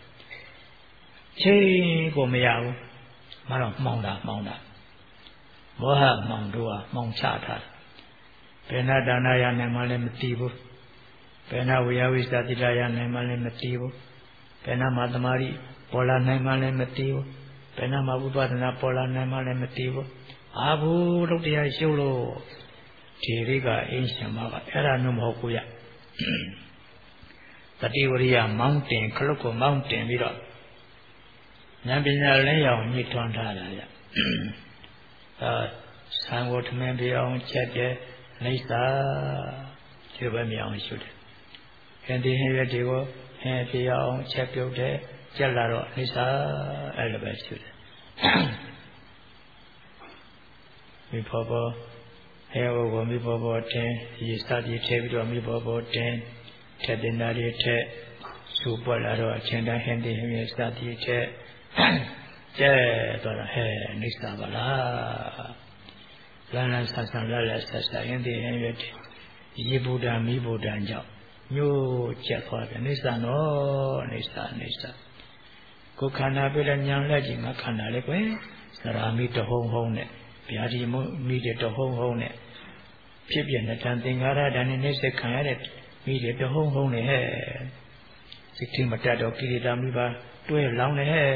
Che go meow, Maron Monda, Monda. Moha Mondua, Monchata. Penadana and Malam Tibu. Pena we always that the Diane Nemalim Mativo, Pena Madamari, Pola Nemalim Mativo, Pena Mabubadana Pola Nemalim Mativo, Abu Rodia Sholo, Tiriga ancient Mava, Era Numokuya. The Divoria Mountain, Kaloko Mountain, Vira. Nambina Leo, Niton Tada. Sangot Membion, Chet, Lisa, Tubamion shoot. And the Henry Divo, Henry on Chapel de Jalaro, Lisa, Elevated. Mi Popo, here over me Bobo ten, he studied table on me Bobo ten, Tedinari te, Superlaro, Chenda Henry Henry studied te, Jabala, hey, Lisa Bala, Lana Sassan Lala Sassa, and the Henry Yibuda, Mibuda, and Job. ညို့ချက်သွားတယ်နိစ္စနော်နိစ္စနိစ္စကိုခန္ဓာပြလဲညာလက်ကြီးမှာခန္ဓာလေးပဲစရာမိတဟုံဟုံနဲ့ဗျာဒီမမိတဲ့တဟုံဟုံနဲ့ဖြစ်ပြတဲ့တန်သင်္ခါရဓာတ်နဲ့နှိစ္စခံရတဲ့မိတဲ့တဟုံဟုံနဲ့ဟဲ့စိတ်ထိမတတ်တော့ကိလေသာမိပါတွဲလောင်းနေဟဲ့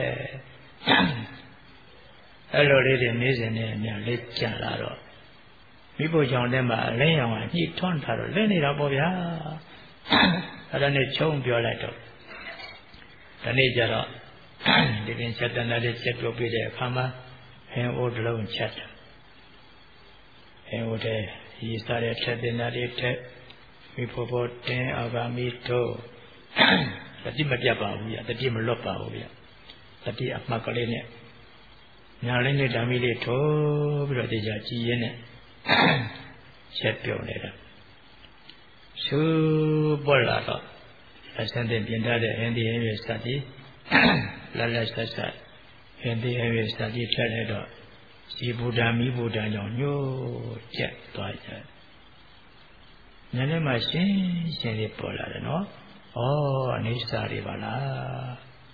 အဲ့လိုလေးတွေနေစဉ်နဲ့များလေးကြံလာတော့မိဖို့ကြောင့်တည်းမှာအလင်းရောင်ကညှိထွန်းထားတော့လဲနေတာပေါ့ဗျာအဲ့ဒါနဲ့ချုံပြောလိုက်တော့ဒီနေ့ကျတော့ဒီပြင်ချက်တနာလေးချက်ပြောပြတဲ့အခါမှာဟင်အိုးတစ်လုံးချက်တယ်ဟင်အိုးတဲ့ရီစားတဲ့ထက်တင်နာလေးထက်မိဖို့ဖို့တင်းအာဂါမိတို့တတိမပြတ်ပါဘူးဗျတတိမလွတ်ပါဘူးဗျတတိအမှတ်ကလေးနဲ့ညာလေးနဲ့ဓာမီလေးထိုးပြီးတော့တရားကြည်ရင်းနဲ့ချက်ပြုံးနေတာရှုပေါ်လာတော့အစတဲ့ပြင်ထားတဲ့ဟင်ဒီဟင်ရဲ့စသည်လက်လက်ဆက်ဆက်ဟင်ဒီဟင်ရဲ့စသည်ထက်လိုက်တော့ဒီဗုဒ္ဓမီဗုဒ္ဓကြောင့်ညှို့ချက်သွားကြတယ်ဉာဏ်နဲ့မှရှင်းရှင်းလေးပေါ်လာတယ်နော်ဩအနိစ္စတွေပါလား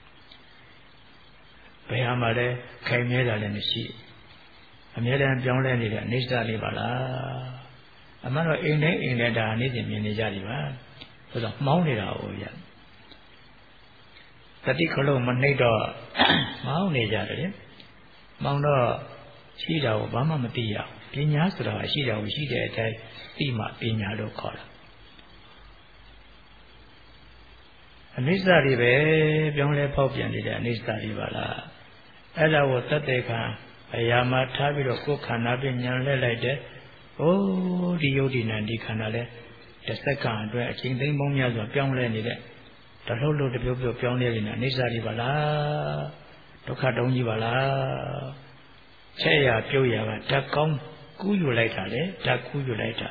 ဘယ်ဟာမှလည်းခိုင်မြဲတာလည်းမရှိအမြဲတမ်းပြောင်းလဲနေတဲ့အနိစ္စလေးပါလားအမှန်တော့အိမ်တိုင်းအိမ်တိုင်းဒါနေ့စဉ်မြင်နေကြတယ်ပါဆိုတော့မှောင်းနေတာဟုတ်ရတတိခလုံးမနှိပ်တော့မှောင်းနေကြတယ်မှောင်းတော့ရှိတာကိုဘာမှမသိရဘူးပညာဆိုတာရှိတာကိုရှိတဲ့အတိုင်းသိမှပညာလို့ခေါ်တာအနိစ္စတွေပဲပြောင်းလဲဖောက်ပြန်နေတဲ့အနိစ္စတွေပါလားအဲ့ဒါကိုသတ္တေခံအရာမှာထားပြီးတော့ကိုယ်ခန္ဓာပညာလဲလိုက်တဲ့အိုးဒီယုတ်ဒီနံဒီခန္ဓာလဲတစ်စက္ကန့်အတွင်းအချိန်သိမ်းပေါင်းများစွာပြောင်းလဲနေတဲ့တလှုပ်လှုပ်တပြုတ်ပြုတ်ပြောင်းလဲနေတဲ့အနိစ္စတွေပါလားဒုက္ခတုံးကြီးပါလားချက်ရပြုတ်ရကဓာတ်ကောင်းကူးယူလိုက်တာလေဓာတ်ကူးယူလိုက်တာ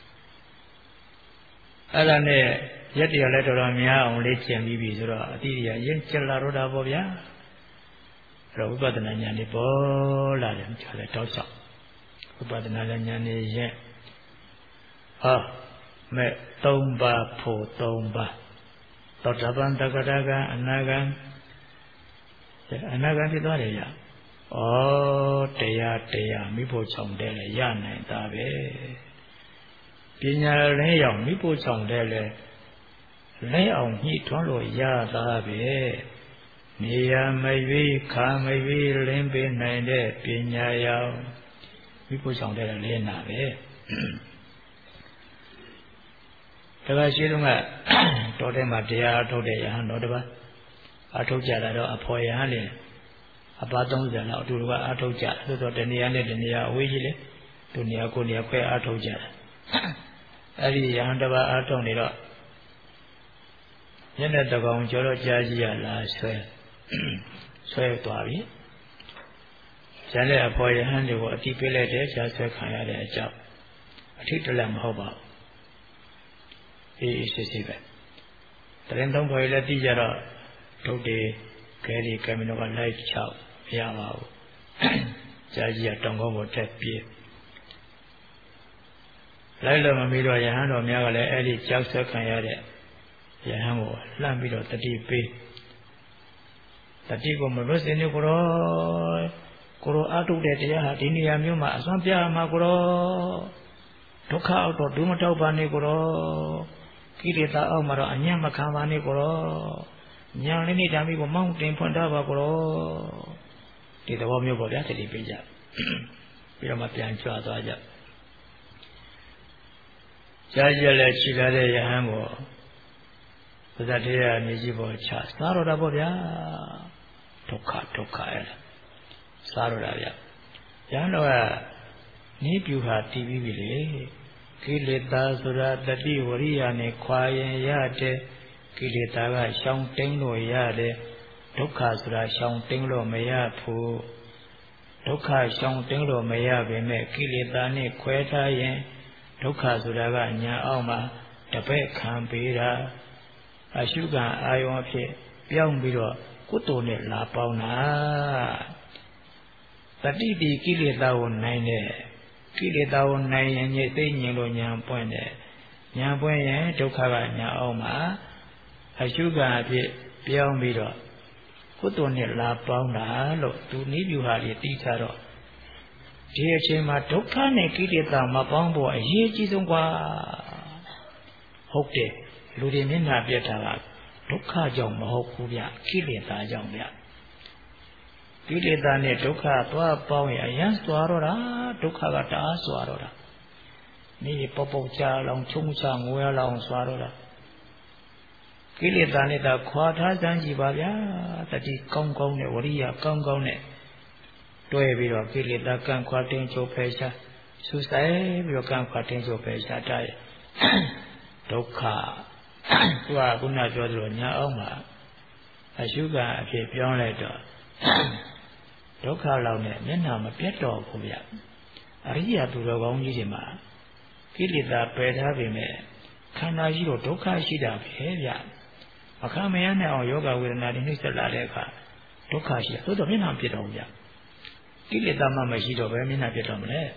အဲ့ဒါနဲ့ရက်တရားလည်းတော်တော်များအောင်လေ့ကျင့်ပြီးပြီဆိုတော့အတိအကျရင်ကျလာတော့တာပေါ့ဗျာအဲ့တော့ဝိပဿနာဉာဏ်လေးပေါ်လာတယ်ကြားလဲတောက်လျှောက်ဝိပဿနာဉာဏ်လေးရဲ့ဟာမဲ့သုံးပါးဖို့သုံးပါးသောတာပန်တက္ကရာကအနာဂံအနာဂံဖြစ်သွားတယ်ရဩတရားတရားမိဖို့ချောင်တယ်လေရနိုင်တာပဲပညာလည်းရောက်မိဖို့ချောင်တယ်လေလဲအောင်ညှိထွန်းလို့ရတာပဲနေရမရွေးခါမရွေးလင်းပေးနိုင်တဲ့ပညာရောက်မိဖို့ချောင်တယ်လဲနာပဲတခါရှိတော့ကတော်တဲ့မှာတရားအထုတ်တဲ့ယဟန်တော်တပါအထုတ်ကြတာတော့အဖော်ယဟန်လေအပါသုံးဆယ်လောက်အတူတူကအထုတ်ကြသို့တော့တဏှာနဲ့တဏှာအဝေးကြီးလေသူနေရာကိုနေရာခွဲအထုတ်ကြတာအဲ့ဒီယဟန်တပါအထုတ်နေတော့ညနေတကောင်ကျော်တော့ကြားကြီးရလားဆွဲဆွဲသွားပြီကျန်တဲ့အဖော်ယဟန်တွေကိုအတိပေးလိုက်တဲ့ကြားဆွဲခံရတဲ့အကြောင်းအထိတလက်မဟုတ်ပါဘူးအေးအေးစစ်စစ်ပဲတရင်သုံးဖော်ရလည်းသိကြတော့ဒုတ်တွေခဲဒီကမီနိုကလိုက်ချောက်မရပါဘူးကြားကြီးကတောင်ကောင်းပေါ်တက်ပြေးလိုက်လို့မမီတော့ယဟန်တော်များကလည်းအဲ့ဒီကြောက်ဆွဲခံရတဲ့ယဟန်ကိုလှမ်းပြီးတော့တတိပေးတတိကိုမလွတ်စင်နေကိုရောကိုရောအထုတ်တဲ့တရားဟာဒီနေရာမျိုးမှာအစွမ်းပြမှာကိုရောဒုက္ခအောက်တော့ဒုမတောက်ပါနဲ့ကိုရောကိလေသာအောက်မှာတော့အညံ့မခံပါနဲ့ကိုရောညာလေးနဲ့ဓာမီကိုမောင်းတင်ဖွင့်ထားပါကိုရောဒီသဘောမျိုးပေါ့ဗျာတတိပေးကြပြီးတော့မှပြန်ကြွသွားကြကြားကြလဲခြိလာတဲ့ယဟန်ကိုသဇတရားမြေကြီးပေါ်ချစားတော့တာပေါ့ဗျာဒုက္ခဒုက္ခအဲ့ဒါစားတော့တာဗျာယဟန်တော့ကနိပြူဟာတည်ပြီးပြီလေကိလေသာဆိုတာတတိဝရိယနဲ့ခွာရင်ရတဲ့ကိလေသာကရှောင်တိန်လို့ရတယ်ဒုက္ခဆိုတာရှောင်တိန်လို့မရဘူးဒုက္ခရှောင်တိန်လို့မရပေမဲ့ကိလေသာနဲ့ခွဲထားရင်ဒုက္ခဆိုတာကညာအောက်မှာတပည့်ခံပေးတာအရှုခံအာယုံအဖြစ်ပြောင်းပြီးတော့ကုသိုလ်နဲ့လာပေါင်းတာတတိတိကိလေသာကိုနိုင်တဲ့ကိလေသာကိုနိုင်ရင်ညစ်သိညင်လို့ညာပွင့်တယ်ညာပွင့်ရင်ဒုက္ခကညာအောင်မှာအရှုခံအဖြစ်ပြောင်းပြီးတော့ကုသိုလ်နဲ့လာပေါင်းတာလို့သူနိဗ္ဗာန်လေးသိချတော့ဒီအချိန်မှာဒုက္ခနဲ့ကိလေသာမပေါင်းဖို့အရေးကြီးဆုံးกว่าဟုတ်တယ်လူတွေမျက်နှာပြတ်တာကဒုက္ခကြောင့်မဟုတ်ဘူးဗျကိလေသာကြောင့်ဗျကိလေသာနဲ့ဒုက္ခသွားပေါင်းရင်အယံစွာတော့တာဒုက္ခကတအားစွာတော့တာနေပေါပေါချလောင်ချုံချငိုရလောင်စွာတော့တာကိလေသာနဲ့သာခွာထားစမ်းကြည့်ပါဗျာတတိကောင်းကောင်းနဲ့ဝရိယကောင်းကောင်းနဲ့တွဲပြီးတော့ကိလေသာကံခွာတင်းချုပ်ဖယ်ရှားဆူဆိုင်ပြီးတော့ကံခွာတင်းချုပ်ဖယ်ရှားတာရဲ့ဒုက္ခသူကခုနပြောသလိုညာအောင်မှာအရှုခံအဖြစ်ပြောင်းလိုက်တော့ဒုက္ခလောက်နဲ့မျက်နှာမပြတ်တော့ဘူးဗျအရိယာသူတော်ကောင်းကြီးတွေမှာကိလေသာပယ်ထားပေမဲ့ခန္ဓာကြီးတော့ဒုက္ခရှိတာပဲဗျအခါမရနဲ့အောင်ယောဂဝေဒနာတွေနှိမ့်ဆက်လာတဲ့အခါဒုက္ခရှိတယ်သို့တော့မျက်နှာပြတ်တော့ဗျကိလေသာမှမရှိတော့ပဲမျက်နှာပြတ်တော့မလဲ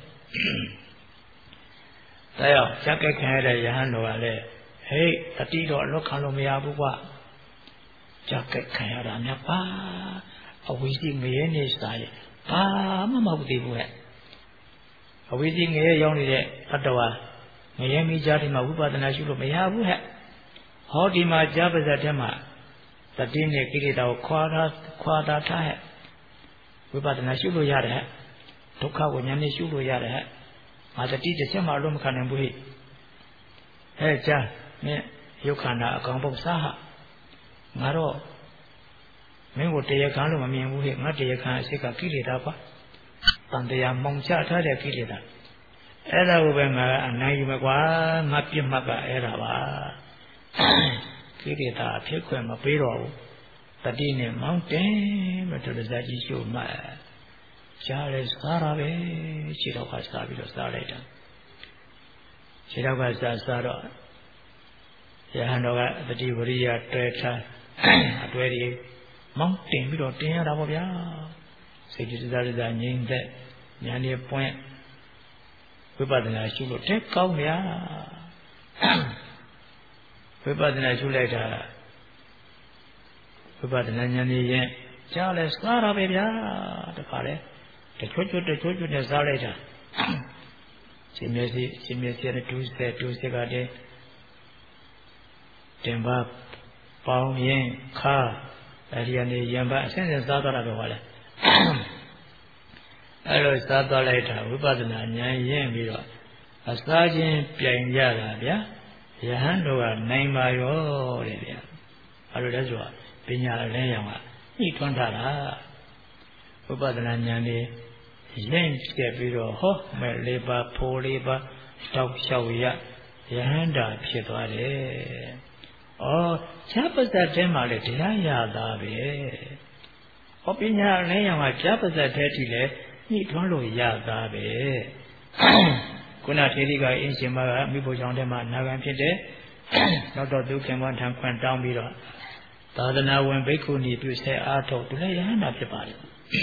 ဒါကြောင့်ဇက်ကခံရတဲ့ယဟန်တော်ကလည်းဟေးတတိတော့အလွတ်ခံလို့မရဘူးကွာဇက်ကခံရတာများပါအဝိဇ္ဇငရဲနေစားရဘာမှမဟုတ်သေးဘူးဟဲ့အဝိဇ္ဇငရဲရောက်နေတဲ့အတ္တဝါငရဲမိကြားဒီမှာဝိပဿနာရှုလို့မရဘူးဟဲ့ဟောဒီမှာကြားပါစက်ထဲမှာတတိနဲ့ကိလေသာကိုခွာထားခွာတာထားဟဲ့ဝိပဿနာရှုလို့ရတယ်ဟဲ့ဒုက္ခကိုဉာဏ်နဲ့ရှုလို့ရတယ်ဟဲ့ငါတတိတစ်ချက်မှအလုံးမခံနိုင်ဘူးဟဲ့ဟဲ့ကြားမင်းရုပ်ခန္ဓာအကောင်ပုတ်စားဟာငါတော့မင်းကိုတရားခံလို့မမြင်ဘူးဟဲ့ငါတရားခံအစိတ်ကကိလေသာပါတန်တရားမောင်ချထားတဲ့ကိလေသာအဲ့ဒါကိုပဲငါအနိုင်ယူမကွာငါပြစ်မှတ်ကအဲ့ဒါပါကိလေသာဖြစ်ခွင့်မပေးတော့ဘူးတတိနဲ့မောင်းတယ်မတော်တဆကြီးရှုမှတ်ကြားလဲစားတာပဲခြေတော့ကစားပြီးတော့စားလိုက်တာခြေတော့ကစားစားတော့ယဟန်တော်ကတတိဝရိယတွဲထားအတွဲဒီမောင်းတင်ပြီးတော့တင်ရတာပေါ့ဗျာစိတ်တစားတစားငြိမ့်သက်ဉာဏ်နဲ့ပွင့်ဝိပဿနာရှုလို့တက်ကောင်းဗျာဝိပဿနာရှုလိုက်တာဝိပဿနာဉာဏ်နဲ့ရင်ကြားလဲစားတာပဲဗျာတခါလဲတချို့ချို့တချို့ချို့နဲ့စားလိုက်တာရှင်မျက်စိရှင်မျက်စိနဲ့ဒုစက်ဒုစက်ကတည်းတင်ပါပေါင်းရင်ခါအဲဒီကနေရံပါအဆင့်ဆင့်စားသွားတာပဲဟောလဲအဲလိုစားသွားလိုက်တာဝိပဿနာဉာဏ်ရင့်ပြီးတော့အစားချင်းပြိုင်ကြတာဗျာယဟန်တို့ကနိုင်ပါရောတဲ့ဗျာအဲလိုလဲဆိုတော့ပညာလဲရောင်ကညှိထွန်းထားတာဝိပဿနာဉာဏ်လေးရင့်ပြက်ပြီးတော့ဟောမဲ့လေးပါဖိုးလေးပါတောက်လျှောက်ရယဟန်တာဖြစ်သွားတယ်ဩဈာပဇတ်ထဲမှာလေတရားရတာပဲဟောပညာလဲရောင်ကဈာပဇတ်ထဲထိလေညှိထွန်းလို့ရတာပဲခုနထေရီကအင်းရှင်မကမိဖို့ချောင်းထဲမှာနာခံဖြစ်တယ်နောက်တော့သူခင်ဗျာထံခွင့်တောင်းပြီးတော့သာသနာဝင်ဘိက္ခုနီပြုဆဲအားထုတ်သူလည်းယဟန္တာဖြစ်ပါတယ်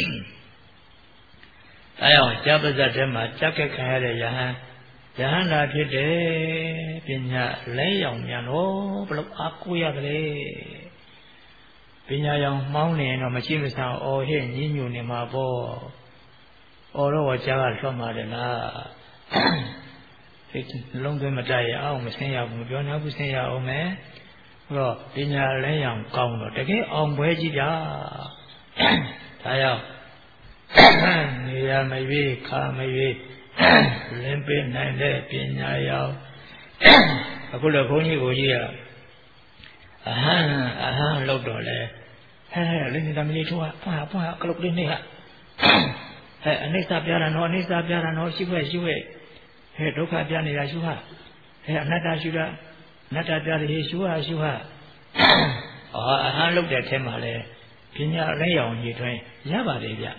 အဲအောင်ဈာပဇတ်ထဲမှာကြက်ကခံရတဲ့ယဟန်ယဟန္တာဖြစ်တယ်ပညာလဲရောင်မြန်တော့ဘလို့အားကိုးရတယ်ပညာရောင်မှောင်းနေတော့မရှိမဆန်အော်ဟဲ့ညင်းညူနေမှာပေါ့အော်တော့ကြားကလွတ်ပါတယ်လားစိတ်လုံးသွင်းမတိုက်ရအောင်မဆင်းရဘူးပြောနေဘူးဆင်းရအောင်မယ်အဲ့တော့ပညာလဲရောင်ကောင်းတော့တကယ်အောင်ပွဲကြီးကြဒါရောက်နေရမရွေးခါမရွေးလင်းပေးနိုင်တဲ့ပညာရောင်အခုတော့ဘုန်းကြီးကိုကြီးကအဟံအဟံလောက်တော့လေဟဲ့လင်းနေတာမလေးထိုးဖွာဖွာကလုတ်လေးနေဟာဟဲ့အနိစ္စပြတာနော်အနိစ္စပြတာနော်ရှိခွဲရှိခွဲဟဲ့ဒုက္ခပြနေတာရှုဟာဟဲ့အနတ္တရှုတာအနတ္တပြတယ်ရှုဟာရှုဟာအော်အဟံလုတ်တဲ့ထဲမှာလေပညာလဲရောင်ကြီးထွင်းရပါလေဗျ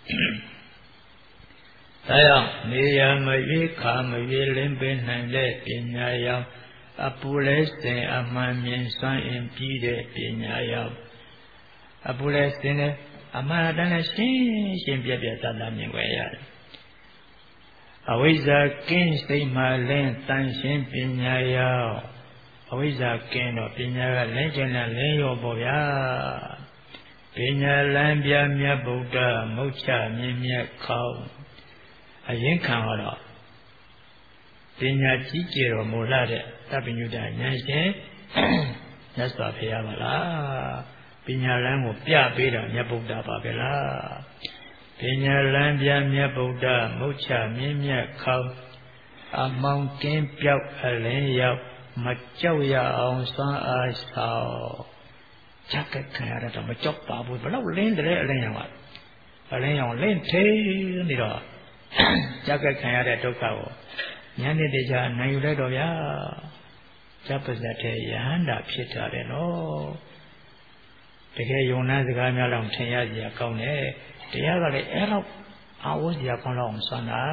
ဒါကြောင့်နေရမရွေးခါမရွေးလင်းပေးနိုင်တဲ့ပညာရောင်အပူလဲစင်အမှန်မြင်စွမ်းအင်ပြီးတဲ့ပညာရောင်အပူလဲစင်နဲ့အမှန်တန်နဲ့ရှင်းရှင်းပြပြတတ်တာမြင်ွယ်ရတယ်အဝိဇ္ဇာကင်းစိတ်မှလင်းတန်ရှင်းပညာရောက်အဝိဇ္ဇာကင်းတော့ပညာကလင်းကျင်တဲ့လင်းရောပေါ့ဗျာပညာလမ်းပြမြတ်ဗုဒ္ဓမုတ်ချမြင့်မြတ်ခေါင်းအရင်ခံတော့ပညာကြီးကျယ်တော်မူလာတဲ့တပ္ပညုတဉာဏ်ရှင်မြတ်စွာဘုရားပါလားပညာလမ်းကိုပြပေးတာမြတ်ဗုဒ္ဓပါပဲလားပညာလမ်းပြမြတ်ဗုဒ္ဓမုတ်ချမြင့်မြတ်ခေါင်းအမောင်ကင်းပြောက်အလင်းရောက်မကြောက်ရအောင်စွမ်းအားဆောင်ချက်ကခံရတော့မကြောက်ပါဘူးဘလို့လင်းတယ်အလင်းရောင်ကအလင်းရောင်လင်းသေးနေတော့ချက်ကခံရတဲ့ဒုက္ခကိုဉာဏ်နဲ့တရားနိုင်ယူလိုက်တော့ဗျာဇပ္ပဇတ်တဲ့ယဟန္တာဖြစ်တာတယ်နော်တကယ်ယုံနာစကားများလောက်ထင်ရကြကောင်းတယ်တရားကလည်းအဲ့လောက်အာဝဇ္ဇာကောင်းလောက်အောင်ဆွမ်းတာ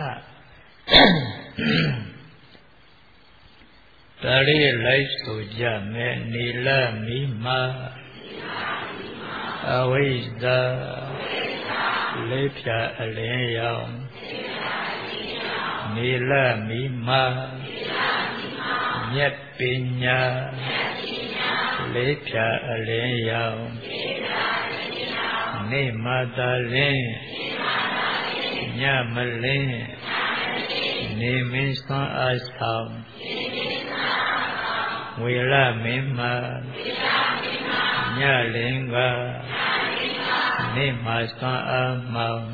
ဒါလေးလိုက်ဆိုကြမယ်နေလမိမအဝိဇ္ဇာလေးဖြာအလင်းရောင်နေလမိမမြတ်ပညာလေးဖြာအလင်းရောင်နေမသာလင်းညမလင်းနေမင်းစွမ်းအားဆောင်ဝေလမင်းမညလင်းကနေမစွမ်းအားမောင်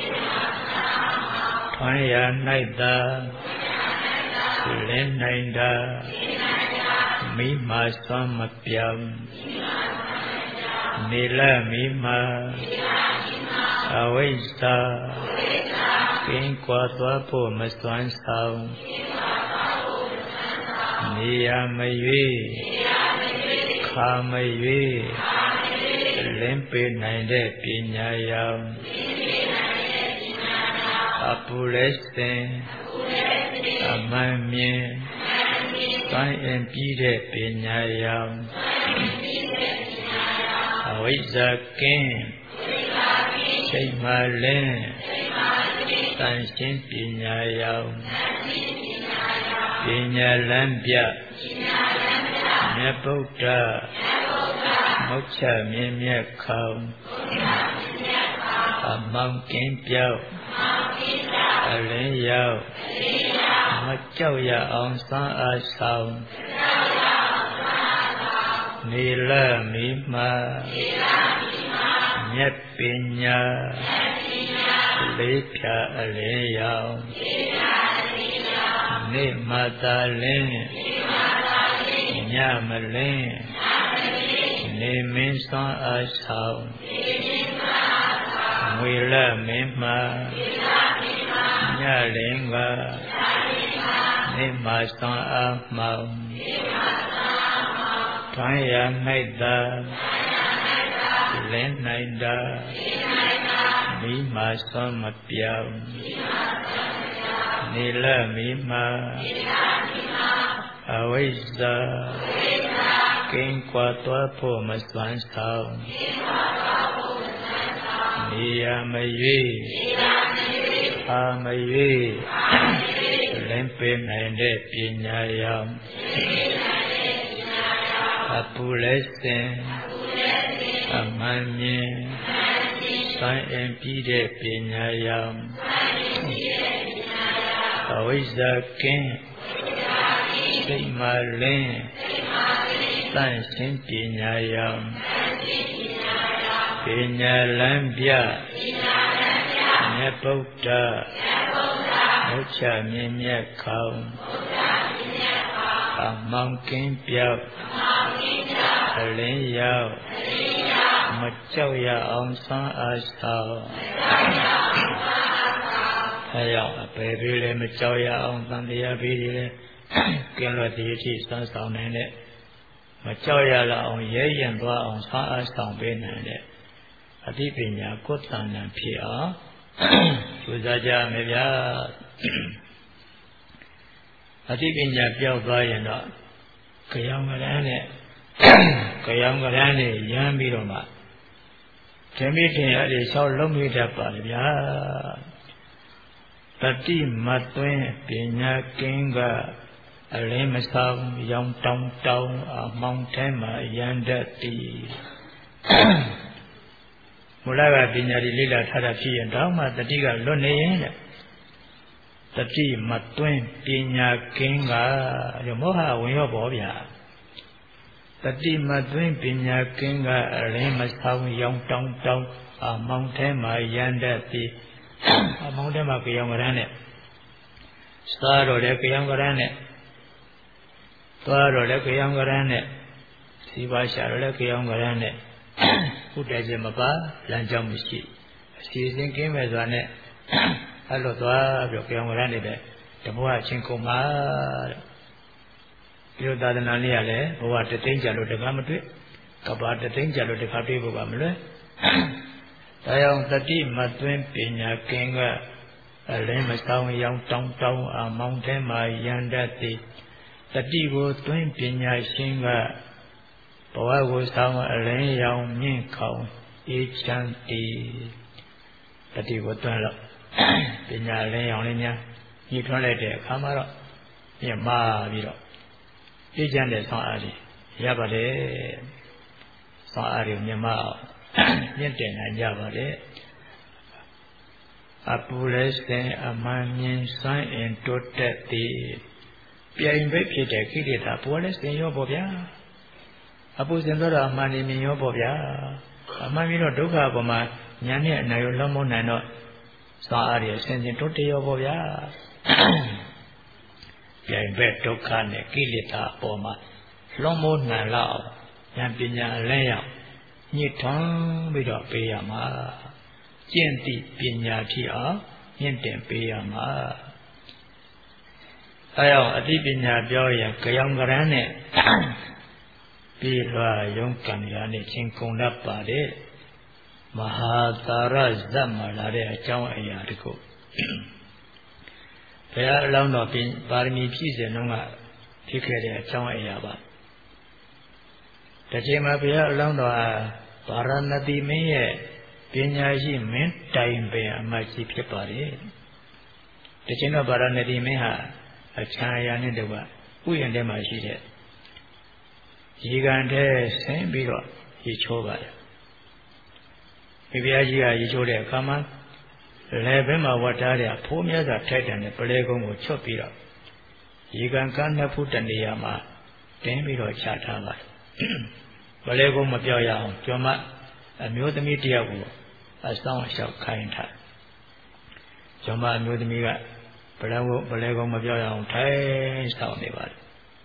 ထွန်းရ၌သာလင်းနိုင်တာမိမစွမ်းမပြောင်းနေလမိမအဝိဇ္ဇာကင်းကွာသွားဖို့မစွမ်းဆောင်နေရမရွေခါမရွေလင်းပေးနိုင်တဲ့ပညာရောင်အပူလက်စင်အမှန်မြင်တိုင်းအင်ပြီးတဲ့ပညာရောင်အဝိဇ္ဇာကင်းစိတ်မှလင်းတန်ရှင်းပညာရောင်ပညာလမ်းပြမြတ်ဗုဒ္ဓမုတ်ချမြင့်မြတ်ခေါင်းအမောင်ကင်းပြောက်အလင်းရောက်မကြောက်ရအောင်စွမ်းအားဆောင်နေလမိမမြတ်ပညာလေးဖြာအလင်းရောက်နေမသာလင်းညမလင်းနေမင်းစွမ်းအားဆောင်ငွေလမင်းမညလင်းကနေမစွမ်းအားမောင်ထွန်းရ၌သာလင်းနိုင်တာမိမစွမ်းမပြောင်းနေလမိမအဝိဇ္ဇာကင်းကွာသွားဖို့မစွမ်းဆောင်နေရမရွေအာမရွေလင်းပေးနိုင်တဲ့ပညာရောင်အပူလက်စင်အမှန်မြင်တိုင်းအင်ပြီးတဲ့ပညာရောင်အဝိဇ္ဇာကင်းစိတ်မှလင်းတန်ရှင်းပညာရောင်ပညာလမ်းပြမြတ်ဗုဒ္ဓမုတ်ချမြင့်မြတ်ခေါင်းအမောင်ကင်းပြောက်အလင်းရောက်မကြောက်ရအောင်စွမ်းအားဆောင်အဲရောက်အပေပေးလည်းမကြောက်ရအောင်သံတရားပေးတယ်လည်းကင်းလို့ဒီအထိစွမ်းဆောင်နိုင်တဲ့မကြောက်ရလောက်အောင်ရဲရင်သွားအောင်စွမ်းအားဆောင်ပေးနိုင်တဲ့အသိပညာကိုယ်တန်တန်ဖြစ်အောင်ကြိုးစားကြမယ်ဗျာအသိပညာပြောက်သွားရင်တော့ကြောင်ကရမ်းနဲ့ကြောင်ကရမ်းနဲ့ရမ်းပြီးတော့မှဓမ္မိထင်ရည်လျှောက်လုံးမိတတ်ပါလေဗျာတတိမသွင်းပညာကင်းကအလင်းမဆောင်ရောင်တောင်းတောင်းအမောင်းထဲမှာရန်တတ်သည်မူလကပညာဒီလိလာထားတာဖြစ်ရင်တော့မှတတိကလွတ်နေရင်တဲ့တတိမသွင်းပညာကင်းကမောဟဝင်ရောပေါ့ဗျာတတိမသွင်းပညာကင်းကအလင်းမဆောင်ရောင်တောင်းတောင်းအမောင်းထဲမှာရန်တတ်သည်အမောင်းထဲမှာကြောင်ကရမ်းနဲ့စားတော့လည်းကြောင်ကရမ်းနဲ့သွားတော့လည်းကြောင်ကရမ်းနဲ့စီပါရှာတော့လည်းကြောင်ကရမ်းနဲ့ဥတ္တခြင်းမပါလမ်းကြောင်းမရှိအစီအစဉ်ကင်းမဲ့စွာနဲ့အဲ့လိုသွားပြီးကြောင်ကရမ်းနေတယ်တဘဝချင်းကုန်ပါတဲ့ဒီလိုသာသနာလေးရလဲဘဝတသိန်းကြလို့တကားမတွေ့ကဘာတသိန်းကြလို့တခါတွေ့ဖို့ပါမလွယ်ဒါကြောင့်တတိမသွင်းပညာကင်းကအလင်းမဆောင်ရောင်တောင်းတောင်းအမောင်းထဲမှာရန်တတ်သည်တတိကိုသွင်းပညာရှင်ကဘဝကိုဆောင်အလင်းရောင်မြင့်ခေါင်အေးချမ်းသည်တတိကိုသွင်းလို့ပညာလင်းရောင်လေးများညှိထွန်းလိုက်တဲ့အခါမှာတော့မြတ်မာပြီးတော့အေးချမ်းတဲ့ဆောင်အားတွေရပါတယ်ဆောင်အားတွေမြတ်မာအောင်မြင့်တင်နိုင်ကြပါတယ်အပူလဲစင်အမှန်မြင်စွမ်းအင်တိုးတက်သည်ပြိုင်ပဲဖြစ်တဲ့ကိလေသာပူလဲစင်ရောပေါ့ဗျာအပူစင်တော့အမှန်မြင်ရောပေါ့ဗျာအမှန်ပြီးတော့ဒုက္ခပေါ်မှာညာနဲ့အနာရောလုံးမနိုင်တော့စွမ်းအားရဆင်ခြင်တိုးတက်ရောပေါ့ဗျာပြိုင်ပဲဒုက္ခနဲ့ကိလေသာပေါ်မှာလုံးမနိုင်တော့ဉာဏ်ပညာအလဲရောက်ညစ်ထွန်းပြီးတော့ပေးရမှာကျင့်သည့်ပညာဖြစ်အောင်မြင့်တင်ပေးရမှာအဲအောင်အသိပညာပြောရင်ကြောင်ကရမ်းနဲ့ပြီးလွှာရုံးကံရနဲ့ချင်းကုန်တတ်ပါတယ်မဟာသာရဇတ်မှာလာတဲ့အကြောင်းအရာတခုဘုရားအလောင်းတော်ပြင်ပါရမီဖြည့်စဉ်တုန်းကဖြစ်ခဲ့တဲ့အကြောင်းအရာပါတချိန်မှာဘုရားအလောင်းတော်ဟာဗာရာဏသီမင်းရဲ့ပညာရှိမင်းတိုင်ပင်အမတ်ကြီးဖြစ်ပါတယ်။တချိန်တော့ဗာရာဏသီမင်းဟာအခြားအရာနဲ့တကွဥယျာဉ်ထဲမှာရှိတဲ့ရေကန်ထဲဆင်းပြီးတော့ရေချိုးပါတယ်။ဒီဘုရားကြီးကရေချိုးတဲ့အခါမှာလယ်ဘက်မှာဝတ်ထားတဲ့ဖိုးမြတ်စွာထိုက်တန်တဲ့ပလဲကုန်းကိုချွတ်ပြီးတော့ရေကန်ကနှစ်ဖူးတနေရာမှာတင်းပြီးတော့ချထားပါတယ်။ပလဲကုန်းမပြောက်ရအောင်ကျော်မအမျိုးသမီးတယောက်ကိုအဆောင်အလျှောက်ခိုင်းထားကျော်မအမျိုးသမီးကပလဲကုန်းပလဲကုန်းမပြောက်ရအောင်ထိုင်ဆောင်နေပါတယ်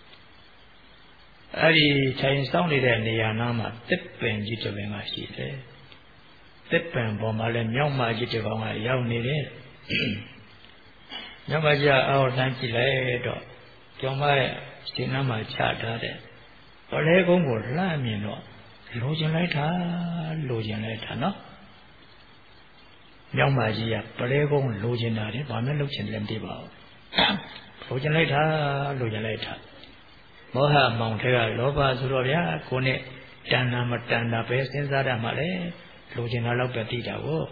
အဲ့ဒီထိုင်ဆောင်နေတဲ့နေရာနားမှာတစ်ပင်ကြီးတစ်ပင်ကရှိတယ်တစ်ပင်ပေါ်မှာလည်းမြောက်မကြီးတစ်ကောင်ကရောက်နေတယ်မြောက်မကြီးအောက်လှမ်းကြည့်လိုက်တော့ကျော်မရဲ့ဒီနားမှာချထားတဲ့ပလဲကုန်းကိုလှမ်းမြင်တော့လိုချင်လိုက်တာလိုချင်လိုက်တာနော်မြောက်မကြီးကပလဲကုန်းလိုချင်တာလေဘာမှလုပ်ချင်တယ်မသိပါဘူးလိုချင်လိုက်တာလိုချင်လိုက်တာမောဟမောင်ထဲကလောဘဆိုတော့ဗျာကိုနဲ့တဏ္ဍာမတဏ္ဍာပဲစဉ်းစားတတ်မှလေလိုချင်တာတော့ပဲသိတာကို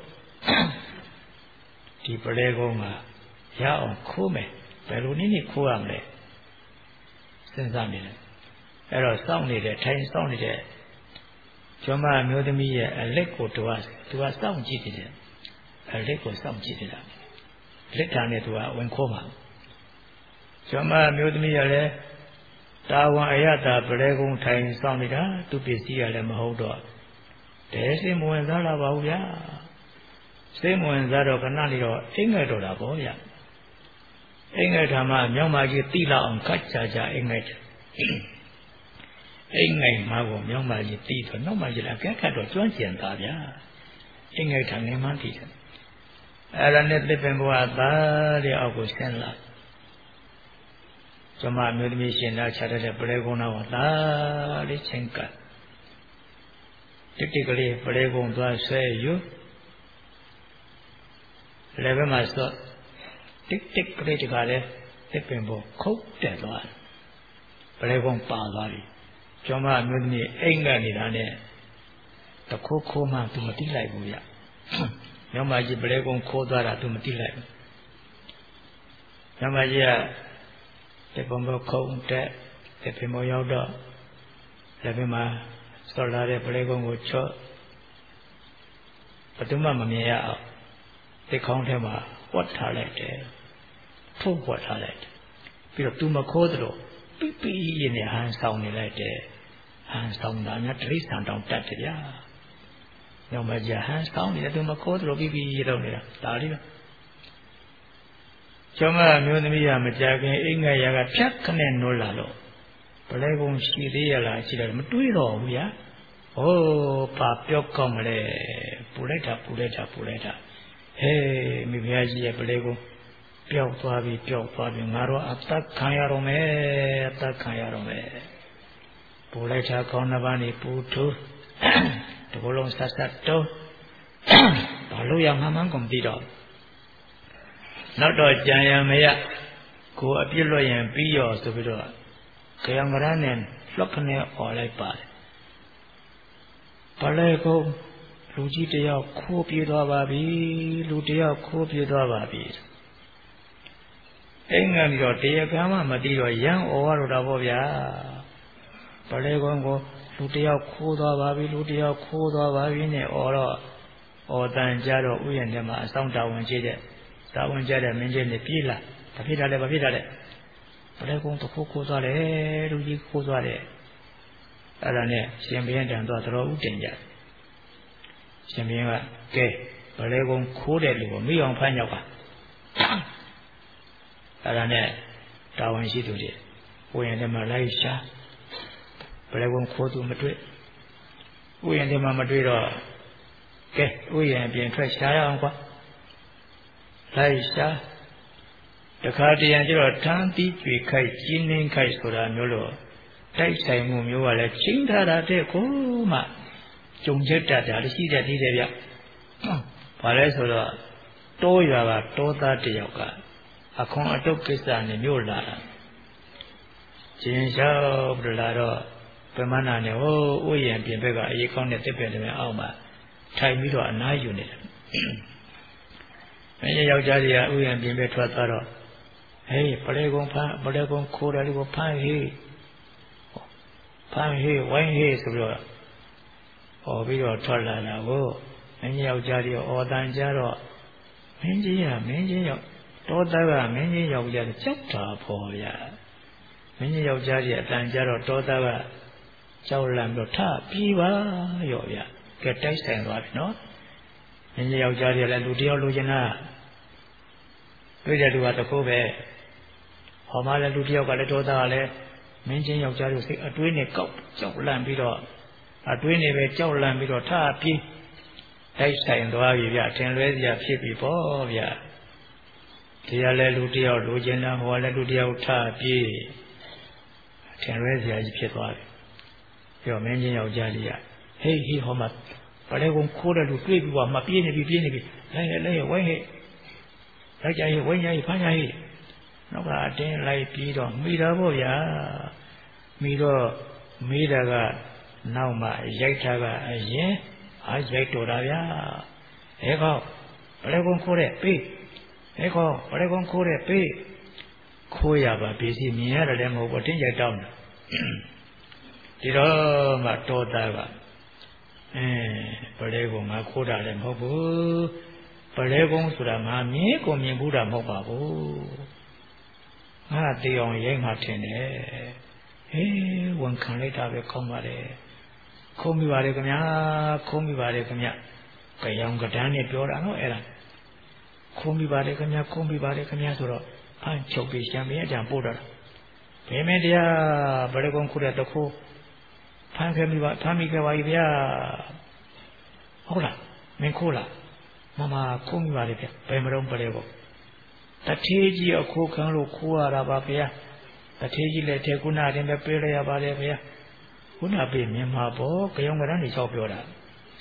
ဒီပလဲကုန်းကရအောင်ခိုးမယ်ဘယ်လိုနည်းနဲ့ခိုးရမလဲစဉ်းစားနေတယ်အဲ့တော့စောင့်နေတဲ့ထိုင်စောင့်နေတဲ့ကျောင်းမအမျိုးသမီးရဲ့အလက်ကိုသူကသူကစောင့်ကြည့်နေတယ်အလက်ကိုစောင့်ကြည့်နေတာလက်ထားနဲ့သူကဝင်ခိုးမှာကျောင်းမအမျိုးသမီးကလည်းတာဝန်အရတာပလဲကုန်းထိုင်စောင့်နေတာသူပစ္စည်းရလည်းမဟုတ်တော့တဲစင်မဝင်စားလာပါဘူးဗျာစိတ်မဝင်စားတော့ခဏလေးတော့အိမ်ငယ်တော့တာပေါ့ဗျာအိမ်ငယ်ထာမမြောက်မကြီးတိလောက်အောင်ကတ်ချာချာအိမ်ငယ်အိမ်ငိုင်မှာကိုမြောင်းမကြီးတီးတော့နောက်မှကြီးလာကဲခတ်တော့ကျွမ်းကျင်သားဗျာအိမ်ငိုင်ထံနေမှတီးတယ်အဲ့ဒါနဲ့သစ်ပင်ဘဝသားတဲ့အောက်ကိုဆင်းလာကျမအမျိုးသမီးရှင်သားချတဲ့ပလဲကုန်းတော်သာလေးချင်းကတိတိကလေးပလဲကုန်းသွားဆွဲယူလည်းဘက်မှာစော့တိတိကလေးတကလည်းသစ်ပင်ဘခုတ်တက်သွားပလဲကုန်းပါသွားပြီကျောင်းမအမျိုးသမီးအိမ်ကနေတာနဲ့တခိုးခိုးမှသူမတိလိုက်ဘူးဗျ။ညောင်မကြီးပလဲကုန်းခိုးသွားတာသူမတိလိုက်ဘူး Nhằm mà gì à để bông bông không để để phải mua nhau đó là phải mà sau đó để phải con ngồi cho và chúng mà mà nghe à để không thể mà quát thả lại để thu quát thả lại bây giờ chúng mà khó rồi bí bí này hàng sau này lại để hàng sau đó nhá trí sản đồng trật thì ya nhưng mà giờ hàng sau này chúng mà khó rồi bí bí đâu này ta đi cho mà nếu như bây mà cha cái ý ngày giờ cái chắc cái này nó là rồi bây giờ cũng chỉ đi là chỉ là một đuôi rồi vậy ô bà biểu con mà đấy bù lệ ta bù lệ ta bù lệ ta hey mình bây giờ bây giờ cũng biểu toa bị biểu toa bị ngaro áp tắc khai rồi mẹ áp tắc khai rồi mẹ bù lệ ta con nào bạn đi bù thu tôi có lòng sát sát đâu bảo lúc yang ham ham cũng đi đó nó đòi chạy mấy ạ cô ở phía lối yang bây giờ tôi biết rồi cái ông ra nên lúc này ở lại bà bà lại cô lúc chỉ để ao khô bì đó bà bì lúc để ao khô bì đó bà bì anh em rồi để cái mà mà đi rồi yang ở rồi đâu bao giờ bà lại cô cô lúc để ao khô đó bà bì lúc để ao khô đó bà bì này ở đó ở tận gia rồi uy hiểm mà xong đầu mình chơi đấy đầu mình chơi đấy mình chơi để phi là phi ra đấy phi ra đấy bà lại cô tôi khô khô ra đấy lúc chỉ khô ra đấy ở đây này xem bên trong đó tôi ưu tiên nhất xem bên là cái bà lại cô khô đấy luôn mấy ông phải nhau cả ở đây này đầu mình chỉ thôi đấy uy hiểm mà lại sao bà lại cô khô tôi mất đuôi uy hiểm mà mất đuôi rồi cái uy hiểm biến thoát sao không quá lại sao tất cả đi ăn rồi thang tí chuyện khai chín nên khai số là nhiều rồi tại sao mua nhiều là chính ta đã thế cố mà trông chết trả trả đi ra đi ra vậy phải lấy số là tôi là và tôi ta thì học cả à không ở đâu cái gì này nhiều là chính sao được là đó cái mà nào này ô ô yên biến bây giờ ấy con này tiếp biến thì ao mà thay mi rồi anh ấyอยู่này mấy giờ giàu cha thì ô yên biến bây thoát rồi hey bà lê con phá bà lê con khô ra đi con phá hi phá hi quay hi rồi ở bây giờ thoát lại là vô mấy giờ giàu cha thì ở đàn cha rồi mấy gì à mấy gì giàu tôi ta là mấy gì giàu cha thì chắc thở phò vậy mấy gì giàu cha thì đàn cha rồi tôi ta là cháu làm được thà pi quá rồi vậy cái trái sen rồi nó mấy gì giàu cha thì là lù điêu lù chân à bây giờ lù à tôi cố về họ mà là lù điêu cái này tôi ta là mấy gì giàu cha rồi sẽ ở đuôi này cậu cháu làm bây giờ ở đuôi này về cháu làm bây giờ thà pi trái sen rồi vậy trên lưới giờ pi pi bỏ vậy thì là lù điêu lù chân à họ là lù điêu thà pi trên lưới giờ chỉ pi rồi rồi mấy gì giàu cha thì à hey hey họ mà bà đây con khô ra lù đuôi bị mà pi này pi pi này lấy lấy quay hết lấy chạy quay nhảy phá nhảy nó là trên lại pi đó mi đó bao giờ mi đó mi đó cái nào mà dạy cha cái gì à dạy đồ đó vậy thế không bà đây con khô đấy pi thế không bà đây con khô đấy pi khô ya bà pi gì mi ra đây mà có tiếng dạy đâu thì đó mà đồ ta cái bà đây con mà khô ra đây mà không bà đây con sura mà mi con mi bù ra mà không bao ngã tiêu ông vậy ngã thiên đấy, ê, quan khang lấy ta về không vào đấy, không bị vào đấy cái nhá, không bị vào đấy cái nhá, cái ông cái đàn này biểu ra nó ấy là, không bị vào đấy cái nhá, không bị vào đấy cái nhá rồi, anh chụp bị xem mấy chẳng bù ra, cái mấy dia, bà đây con khu đây tôi khu, phan cái bị vào, phan bị cái vào bây giờ, không là, mình khu là, mà mà không bị vào đấy cái, bây giờ ông bà đây con ta thế gì ở khu khang lô khu à ra bà bia ta thế gì lại thế cũng nào đến bê lấy à bà đây bia cũng nào bê miếng mà bố cái ông cái đó thì sao biểu đạt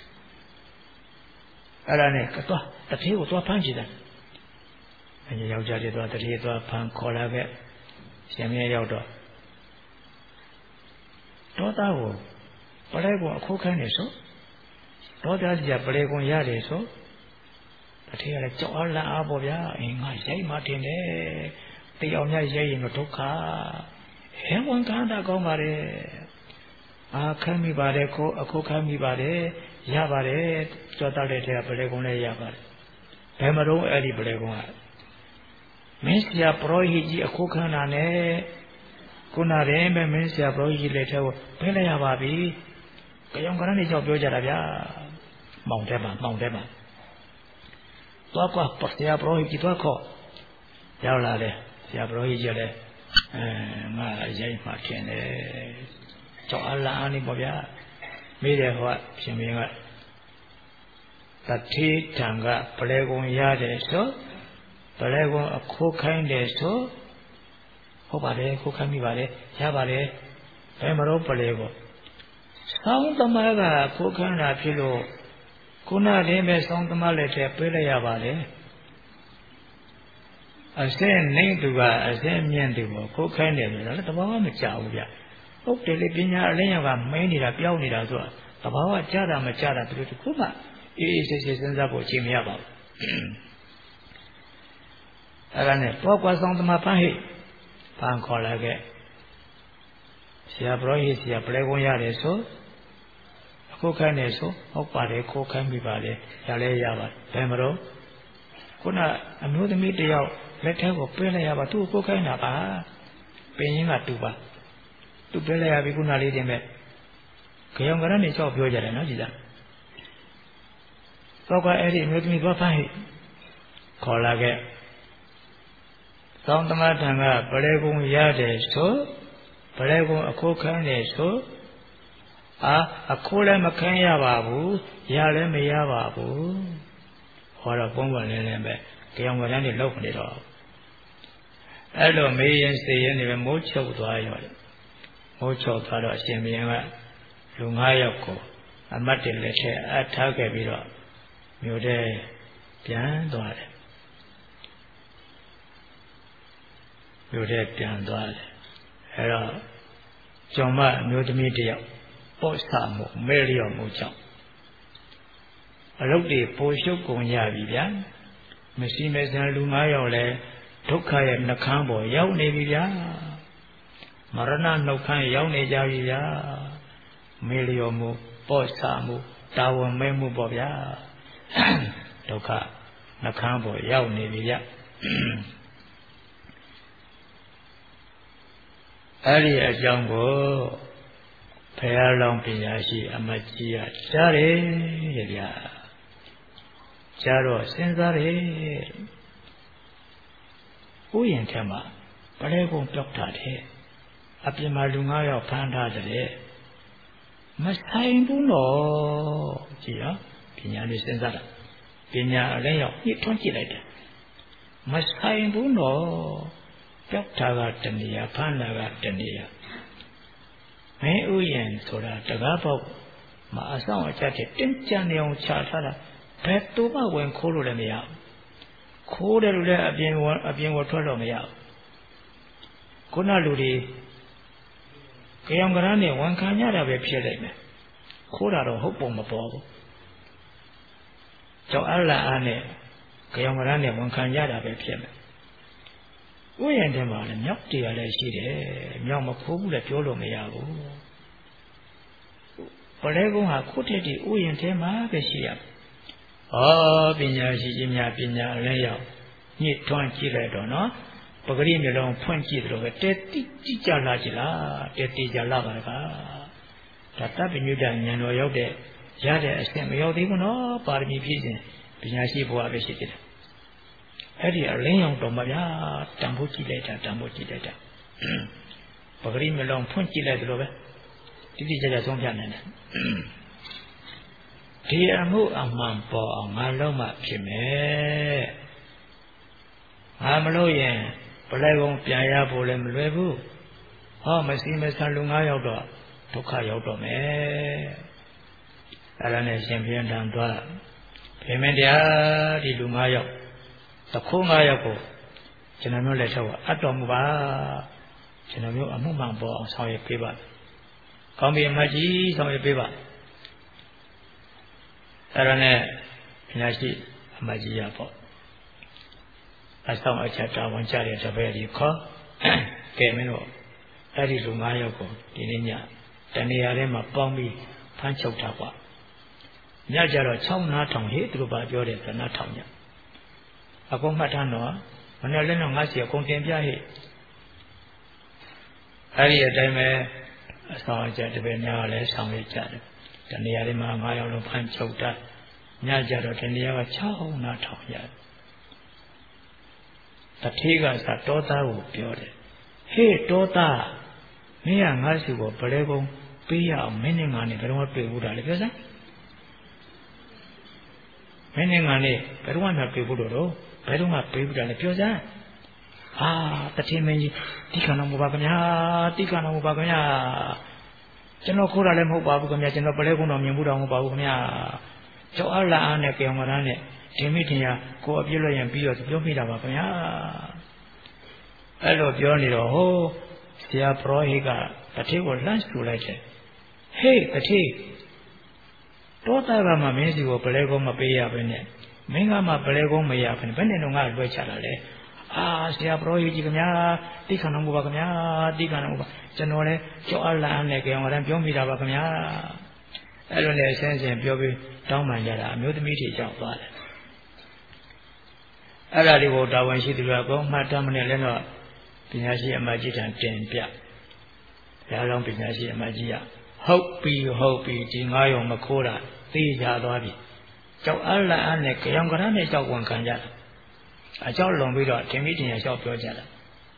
ở đây này cái toa ta thế của toa phán gì đó anh giáo gia thì toa ta thế toa phán khó là cái xem nghe giáo đó đó ta hồ bà đây của khu khang này số đó ta giờ bà đây của nhà này số thế là chỗ là áo bò giá ngay giấy mà tiền đấy တေအောင်မြတ်ရဲရင်တော့ဒုက္ခဟဲဝန်ခံတာကောင်းပါလေအာခံမိပါတယ်ကိုအခုခံမိပါတယ်ရပါတယ်ကြောတတ်တဲ့ထဲကပလေကုံလည်းရပါတယ်ဘယ်မတော့အဲ့ဒီပလေကုံကမင်းဆရာပရောဟိတ်ကြီးအခုခံတာနဲ့ခုနတည်းပဲမင်းဆရာပရောဟိတ်ကြီးလက်ထဲကိုဖဲလိုက်ရပါပြီကြောင်ကရနေကြောက်ပြောကြတာဗျာမောင်တဲ့မှာမောင်တဲ့မှာတော့ကွာပဆရာပရောဟိတ်ကြီးတော့ခေါ်ရောက်လာတယ်ဆရာပရောဟိတ်ကြီးလည်းအဲငါရိုက်မှထင်တယ်ကြောက်အလားအနိပေါ့ဗျာမိတယ်ဟောရှင်မင်းကတတိထံကပလဲကုံရတယ်ဆိုပလဲကုံအခိုးခိုင်းတယ်ဆိုဟုတ်ပါတယ်ခိုးခိုင်းမိပါတယ်ရပါတယ်ဘယ်မလို့ပလဲကုံဆောင်းသမားကခိုးခိုင်းတာဖြစ်လို့ခုနတည်းပဲဆောင်းသမားလက်ထဲပေးလိုက်ရပါတယ်အစင်းနေသူကအစင်းမြင့်သူကိုခိုးခိုင်းတယ်ဆိုတော့တဘာဝမကြောက်ဘူးဗျဟုတ်တယ်လေပညာအလင်းရောက်ကမင်းနေတာပြောင်းနေတာဆိုတာတဘာဝကြတာမကြတာသူတို့ခုမှအေးအေးဆေးဆေးစဉ်းစားဖို့အချိန်မရပါဘူးအဲ့ဒါနဲ့တော့ကွာဆောင်သမားဖန်ဟိဖန်ခေါ်လာခဲ့ဆရာပရောဟိတ်ဆရာပလဲကုန်းရတယ်ဆိုအခုခိုင်းနေဆိုဟုတ်ပါတယ်ခိုးခိုင်းပြီပါလေရလဲရပါဘယ်မလို့ခုနအမျိုးသမီးတယောက်လက်ထဲကိုပေးလိုက်ရပါသူ့ကိုခိုင်းတာပါပင်ရင်းကတူပါသူပေးလိုက်ရပြီခုနလေးတင်မဲ့ကြောင်ကရနေချောက်ပြောကြတယ်နော်ကြည်သားတော့ကအဲ့ဒီအမျိုးသမီးသွားဖိုင်းခေါ်လာခဲ့သောင်းသမထံကပလဲကုံရတယ်ဆိုပလဲကုံအခိုးခိုင်းတယ်ဆိုအာအခိုးလည်းမခိုင်းရပါဘူးရလည်းမရပါဘူးဟောတော့ပုံပွင့်လင်းလင်းပဲကြောင်ကရနေလောက်နေတော့အဲ့လိုမေးရင်စေရင်နေပဲမိုးချုပ်သွားရောတယ်မိုးချုပ်သွားတော့အရှင်ဘုရင်ကလူ၅ယောက်ကိုအမတ်တင်လက်ထဲအထားခဲ့ပြီးတော့မြို့ထဲပြန်သွားတယ်မြို့ထဲပြန်သွားတယ်အဲ့တော့ကျော်မအမျိုးသမီးတယောက်ပေါ့ဆမှုမဲလျော့မှုကြောင့်အလုပ်တွေပိုရှုပ်ကုန်ရပြီဗျာမရှိမစံလူ၅ယောက်လည်းဒုက္ခရဲ့နှခမ်းပေါ်ရောက်နေပြီဗျာမရဏနှုတ်ခမ်းရောက်နေကြပြီဗျာမေလျော်မှုပေါ့ဆမှုတာဝန်မဲမှုပေါ့ဗျာဒုက္ခနှခမ်းပေါ်ရောက်နေပြီဗျာအဲ့ဒီအကြောင်းကိုဘုရားလောင်းပညာရှိအမတ်ကြီးကကြားတယ်တဲ့ဗျာကြားတော့စဉ်းစားတယ်ဥယျာဉ်ထဲမှာပလဲကုံပြောက်တာတဲ့အပြင်မှာလူ၅ယောက်ဖမ်းထားတယ်မဆိုင်ဘူးနော်ကြည်နော်ပညာလေးစဉ်းစားတာပညာအလင်းရောက်ညှိထွန်းကြည့်လိုက်တယ်မဆိုင်ဘူးနော်ပြောက်တာကတဏှာဖမ်းတာကတဏှာမင်းဥယျာဉ်ဆိုတာတကားပေါက်မှာအဆောင်အချက်တဲ့တင်းကြံနေအောင်ခြာထားတာဘယ်သူမှဝင်ခိုးလို့လည်းမရဘူးခိုးတယ်လို့လည်းအပြင်အပြင်ကိုထွက်လို့မရဘူးခုနလူတွေကြောင်ကရနဲ့ဝန်ခံရတာပဲဖြစ်လိုက်မယ်ခိုးတာတော့ဟုတ်ပုံမပေါ်ဘူးကြောင့်အလားအားနဲ့ကြောင်ကရနဲ့ဝန်ခံရတာပဲဖြစ်မယ်ဥယျာဉ်ထဲမှာလည်းမြောက်တရားလည်းရှိတယ်မြောက်မခိုးဘူးလည်းပြောလို့မရဘူးပလဲကုန်းဟာခုတည်းတည်းဥယျာဉ်ထဲမှာပဲရှိရဩပညာရှိခြင်းများပညာအလဲရောက်ညှိထွန်းကြည့်လိုက်တော့နော်ပဂရိမျိုးလုံးဖွင့်ကြည့်တယ်လို့ပဲတဲတိကြည့်ကြလားကြည်လားတဲတိကြလားပါကဒါတပ်ပိညုတဉာဏ်တော်ရောက်တဲ့ရတဲ့အဆင့်မရောက်သေးဘူးနော်ပါရမီဖြည့်ခြင်းပညာရှိဘဝပဲရှိသေးတယ်အဲ့ဒီအလင်းရောင်တော်မှာဗျာတန်ဖို့ကြည့်လိုက်တာတန်ဖို့ကြည့်လိုက်တာပဂရိမျိုးလုံးဖွင့်ကြည့်လိုက်တယ်လို့ပဲတိတိကျကျဆုံးဖြတ်နိုင်တယ်ဒီအမှုအမှန်ပေါ်အောင်ငါလုံးမှဖြစ်မယ်ငါမလို့ရင်ပလဲကုံပြန်ရဖို့လည်းမလွယ်ဘူးဟောမရှိမဆန်လူ၅ယောက်တော့ဒုက္ခရောက်တော့မယ်အဲ့ဒါနဲ့ရှင်ဘုရင်တန်သွားဖေမင်းတရားဒီလူ၅ယောက်တခိုး၅ယောက်ကိုကျွန်တော်တို့လက်ထက်ကအပ်တော်မူပါကျွန်တော်တို့အမှုမှန်ပေါ်အောင်ဆောင်ရွက်ပေးပါကောင်းပြီအမကြီးဆောင်ရွက်ပေးပါအဲ့ဒါနဲ့ဘုရားရှိအမကြီးရပေါ့အဆောင်အချက်တာဝန်ကြတဲ့တပည့်ကြီးခေါ်ကဲမင်းတို့အဲ့ဒီလူ၅ယောက်ကိုဒီနေ့ညတနေရာထဲမှာပေါင်းပြီးဖမ်းချုပ်တာကွာညကြတော့၆နာထောင်ဟေ့သူတို့ပါပြောတယ်ကနာထောင်ညအကုန်မှတ်ထားတော့မနေ့လည်းတော့ငါစီအကုန်တင်ပြဟေ့အဲ့ဒီအတိုင်းပဲအဆောင်အချက်တပည့်များလည်းဆောင်ရကြတယ်တနေရာထဲမှာ၅ယောက်လုံးဖမ်းချုပ်တာညကြတော့တနေရာက၆နာထောင်ရတယ်တထေးကစတောသားကိုပြောတယ်ဟေ့တောသားမင်းကငါ့စီကိုဗလဲကုန်းပေးရအောင်မင်းနဲ့ငါနဲ့ဘယ်တော့တွေ့ဘူးတာလဲပြောစမ်းမင်းနဲ့ငါနဲ့ဘယ်တော့မှတွေ့ဘူးလို့တော့ဘယ်တော့မှပေးဘူးတာလဲပြောစမ်းဟာတထေးမင်းကြီးတိခဏမပါခင်ဗျာတိခဏမပါခင်ဗျာကျွန်တော်ခိုးတာလည်းမဟုတ်ပါဘူးခင်ဗျာကျွန်တော်ဗလဲကုန်းတော့မြင်ဘူးတော့မဟုတ်ပါဘူးခင်ဗျာကျော်အလားအားနဲ့ကြောင်မရမ်းနဲ့ဒီမိတင်ရကိုအပြစ်လို့ရင်ပြီးတော့ပြောမိတာပါခင်ဗျာအဲ့လိုပြောနေတော့ဟိုဆရာပရောဟိတ်ကတထေးကိုလှမ်းဆူလိုက်တယ်ဟေးတထေးတောသားကမှမင်းစီကိုဗလဲကုန်းမပေးရဘဲနဲ့မင်းကမှဗလဲကုန်းမရဘဲနဲ့ဘယ်နဲ့တော့ငါလွှဲချတာလဲအာဆရာပရောဟိတ်ကြီးခင်ဗျာတိခဏမှုပါခင်ဗျာတိခဏမှုပါကျွန်တော်လည်းကြောက်အလန့်နဲ့ကြောင်ရမ်းပြောမိတာပါခင်ဗျာအဲ့လိုနဲ့ဆင်းဆင်းပြောပြီးတောင်းပန်ကြတာအမျိုးသမီးတွေကြောက်သွားတယ်အဲ့ဒါဒီကိုတာဝန်ရှိသူတွေကကောမှတ်တမ်းမနဲ့လည်းတော့ပညာရှိအမကြီးထံတင်ပြဘုရားလောင်းပညာရှိအမကြီးကဟုတ်ပြီဟုတ်ပြီဒီငါးယောက်မခိုးတာသိကြသွားပြီကြောက်အလန့်အားနဲ့ကြောင်ကရမ်းနဲ့ကြောက်ဝန်ခံကြတာအကြောက်လွန်ပြီးတော့တင်ပြီးတင်ရလျှောက်ပြောကြတာ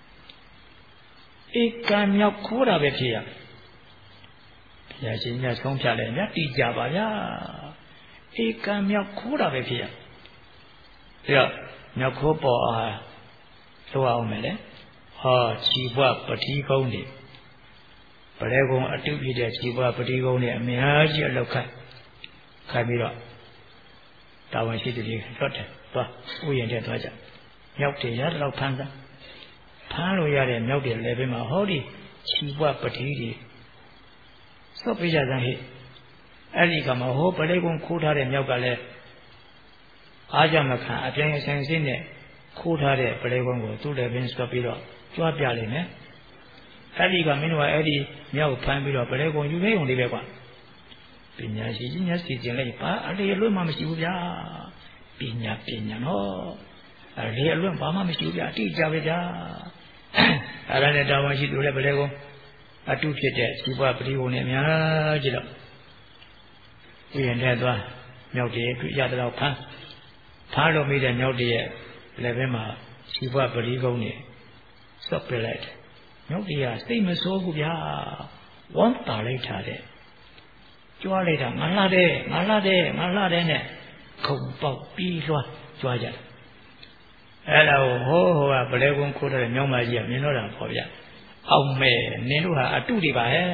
ဧကံမြောက်ခိုးတာပဲဖြစ်ရဘုရားရှင်မြတ်ဆုံးဖြတ်တယ်မြတ်တိကြပါဗျာဧကံမြောက်ခိုးတာပဲဖြစ်ရပြီးတော့မြောက်ခိုးပေါ်အားဆိုအောင်မယ်လေဟောခြီးပွားပတိကုန်းနေပလဲကုန်းအတုဖြစ်တဲ့ခြီးပွားပတိကုန်းနေအများကြီးအလောက်ခိုက်ခိုက်ပြီးတော့တာဝန်ရှိသူတွေလွတ်တယ်သွားဥယျာဉ်ထဲသွားကြမြောက်တွေရတော့ဖမ်းတာဖမ်းလို့ရတဲ့မြောက်တွေလည်းပဲမှာဟောဒီခြီးပွားပတိတွေစော့ပေးကြစမ်းဟိအဲ့ဒီကမှဟောပလဲကုန်းခိုးထားတဲ့မြောက်ကလည်းအားကြမခံအပြိုင်အဆိုင်စင်းနဲ့ခိုးထားတဲ့ပလဲကုန်းကိုသူ့လည်းပင်ဆွတ်ပြီးတော့ကြွားပြလိမ့်မယ်အဲ့ဒီကမင်းတို့ကအဲ့ဒီမြောက်ဖမ်းပြီးတော့ပလဲကုန်းယူခဲ့ုံလေးပဲကွာပညာရှိကြီးမျက်စိကျင်လိုက်ပါအလေအလွတ်မှမရှိဘူးဗျာပညာပညာနော်အလေအလွတ်ဘာမှမရှိဘူးဗျာအတိအကျပဲဗျာအဲ့ဒါနဲ့တာဝန်ရှိသူလည်းပလဲကုန်းအတုဖြစ်တဲ့ဒီဘဝပရိဘုံနဲ့အများကြီးတော့ဥယျာဉ်ထဲသွားမြောက်တည်းရတဲ့ဖမ်းဖားလို့မိတဲ့မြောက်တည်းရဲ့လည်းပဲမှာဒီဘဝပရိကုန်းနဲ့စော့ပြလိုက်တယ်မြောက်တည်းကစိတ်မဆိုးဘူးဗျာဝမ်းပါလိုက်တာတဲ့ကြွားလိုက်တာငါလှတဲ့ငါလှတဲ့ငါလှတဲ့နဲ့ခုံပေါက်ပြီးလွှားကြွားကြတယ်အဲ့ဒါကိုဟိုးဟိုကပလဲကုန်းခိုးတဲ့မြောက်မကြီးကမြင်တော့တာပေါ့ဗျာအောင်မဲ့နင်တို့ဟာအတုတွေပါဟဲ့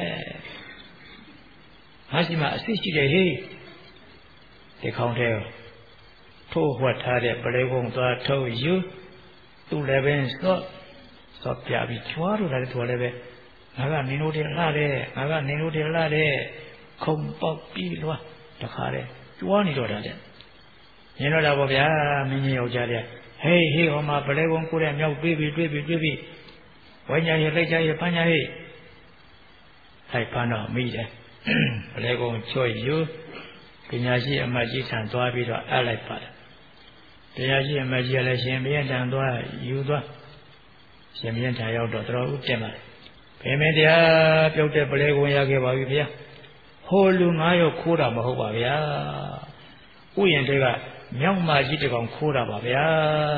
ငါရှိမှအစ်ရှိတယ်ဟေးဒီခေါင်းထဲထိုးဝှက်ထားတဲ့ပလဲကုန်းသွားထုတ်ယူသူ့လည်းပဲစော့စော့ပြပြီးကြွားလို့လည်းသူလည်းပဲငါကနင်တို့တွေလှတယ်ငါကနင်တို့တွေလှတယ်ခုံပေါက်ပြီးလွှားတခါတည်းကြွားနေတော့တာတဲ့မြင်တော့တာပေါ့ဗျာမင်းကြီးယောက်ျားတဲ့ဟေးဟေးဟောမှာပလဲကုန်းကိုတဲ့မြောက်တွေးပြီးတွေးပြီးတွေးပြီးဝိညာဉ်ရဲ့လက်ကြရဲ့ပညာရဲ့အဲ့ဖမ်းတော့မိတယ်ပလဲကုန်းချွတ်ယူပညာရှိအမကြီးထံသွားပြီးတော့အပ်လိုက်ပါတယ်ပညာရှိအမကြီးကလည်းရှင်ဘုရားထံသွားယူသွားရှင်ဘုရားထံရောက်တော့တော်ဦးတက်ပါတယ်ဘယ်မင်းတရားပြုတ်တဲ့ပလဲကုန်းရခဲ့ပါပြီဗျာဟိုလူငါးယောက်ခိုးတာမဟုတ်ပါဗျာဥယျာဉ်တွေကမြောက်မကြီးတကောင်ခိုးတာပါဗျာ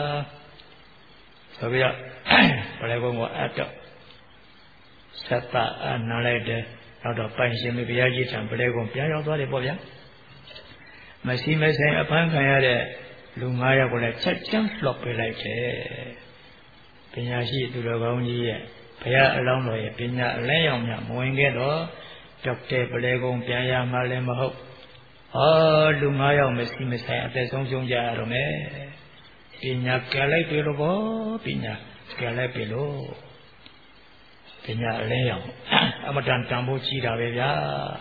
ဆိုပြီးတော့ပလဲကုန်းကိုအပ်တော့ဆက်တာအနားလိုက်တယ်နောက်တော့ပိုင်ရှင်မဘုရားကြီးထံပလဲကုန်းပြန်ရောက်သွားတယ်ပေါ့ဗျာမရှိမဆိုင်အဖမ်းခံရတဲ့လူငါးယောက်ကိုလည်းချက်ချင်းလှော့ပေးလိုက်တယ်ပညာရှိသူတော်ကောင်းကြီးရဲ့ဘုရားအလောင်းတော်ရဲ့ပညာအလဲရောင်မြမဝင်ခဲ့တော့ကြောက်တဲ့ပလဲကုန်းပြန်ရမှလည်းမဟုတ်ဟောလူငါးယောက်မရှိမဆိုင်အသက်ဆုံးရှုံးကြရတော့မယ်ပညာကလည်းပြီလို့ပေါ့ပညာကလည်းပြီလို့ပညာအလဲရောင်အမတန်တန်ဖို့ကြီးတာပဲဗျာ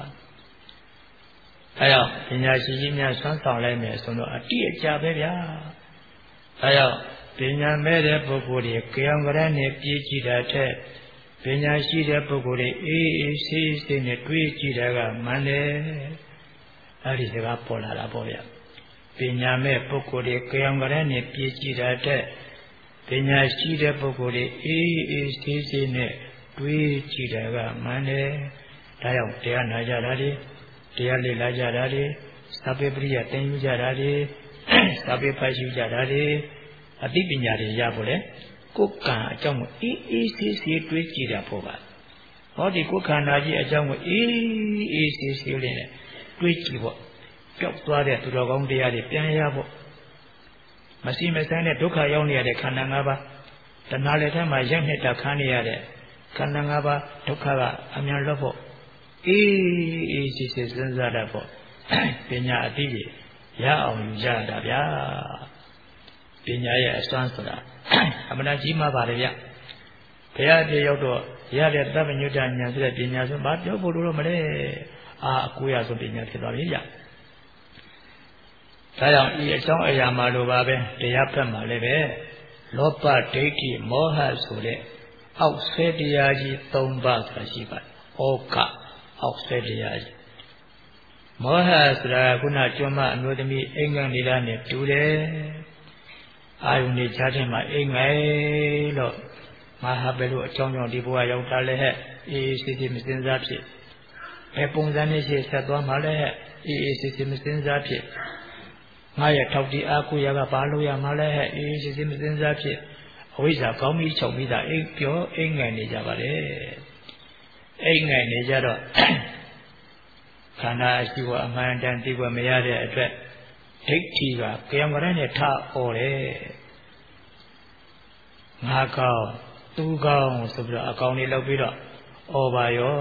အဲတော့ပညာရှိကြီးများဆွမ်းဆောင်လိုက်မယ်ဆိုတော့အတိအကျပဲဗျာအဲတော့ဘပညာမဲ့တဲ့ပုဂ္ဂိုလ်တွေကြောင်ကြမ်းနဲ့ပြေးကြည့်တာထက်ပညာရှိတဲ့ပုဂ္ဂိုလ်တွေအေးအေးဆေးဆေးနဲ့တွေးကြည့်တာကမှန်တယ်အဲ့ဒီစကားပေါ်လာတာပေါ့ဗျာပညာမဲ့ပုဂ္ဂိုလ်တွေကြောင်ကြမ်းနဲ့ပြေးကြည့်တာထက်ပညာရှိတဲ့ပုဂ္ဂိုလ်တွေအေးအေးဆေးဆေးနဲ့တွေးကြည့်တာကမှန်တယ်ဒါကြောင့်တရားနာကြတာတွေတရားလေ့လာကြတာတွေစာပေပရိယသင်ယူကြတာတွေစာပေဖတ်ရှုကြတာတွေအသိပညာတွေရဖို့လေကိုယ်ကံအကြောင်းကိုအေးအေးဆေးဆေးတွေးကြည့်တာပေါ့ပါဟောဒီကိုယ်ခန္ဓာကြီးအကြောင်းကိုအေးအေးဆေးဆေးလေးနဲ့တွေးကြည့်ဖို့ပျောက်သွားတဲ့သူတော်ကောင်းတရားတွေပြန်ရဖို့မရှိမဆန်းတဲ့ဒုက္ခရောက်နေရတဲ့ခန္ဓာ၅ပါးတဏှာလည်းထဲမှာရက်နှစ်တာခံနေရတဲ့ခန္ဓာ၅ပါးဒုက္ခကအမြန်လွတ်ဖို့အေးအေးဆေးဆေးစဉ်းစားတတ်ဖို့ပညာအသိကြီးရအောင်ယူကြတာဗျာပညာရဲ့အစွမ်းဆိုတာအမှန်တရားကြီးမှပါတယ်ဗျဘုရားပြေရောက်တော့ရတဲ့သဗ္ဗညုတဉာဏ်ဆိုတဲ့ပညာဆိုဘာပြောဖို့လို့မလဲအာအကူရဆိုပညာဖြစ်သွားပြီဗျဒါကြောင့်ဒီအကြောင်းအရာမှာလိုပါပဲတရားဖက်မှာလည်းပဲလောဘဒိဋ္ဌိမောဟဆိုတဲ့အောက်ဆဲတရားကြီး၃ပါးဆိုတာရှိပါတယ်ဩကအောက်ဆဲတရားကြီးမောဟဆိုတာခုနကျွမ်းမအမျိုးသမီးအိမ်ငံနေတာနဲ့တူတယ်အာယုန်နေချတဲ့မှာအိမ်ငယ်လို့ငါဟာပဲလို့အကြောင်းကြောင့်ဒီဘဝရောက်တာလဲဟဲ့အေးစစ်စစ်မစင်စားဖြစ်ဘယ်ပုံစံနဲ့ရှိဆက်သွားမှလဲဟဲ့အေးအေးစစ်စစ်မစင်စားဖြစ်ငါရဲ့ထောက်တီအားကိုရကဘာလို့ရမှလဲဟဲ့အေးစစ်စစ်မစင်စားဖြစ်အဝိဇ္ဇာကောင်းပြီးချုပ်ပြီးသားအိမ်ပြောအိမ်ငယ်နေကြပါလေအိမ်ငယ်နေကြတော့ခန္ဓာရှိဝအမှန်တန်သိခွင့်မရတဲ့အတွက်ဒိဋ္ဌိကကြောင်ကြမ်းနဲ့ထအော်တယ်ငါကောင်းသူကောင်းဆိုပြီးတော့အကောင်လေးလောက်ပြီးတော့အော်ပါရော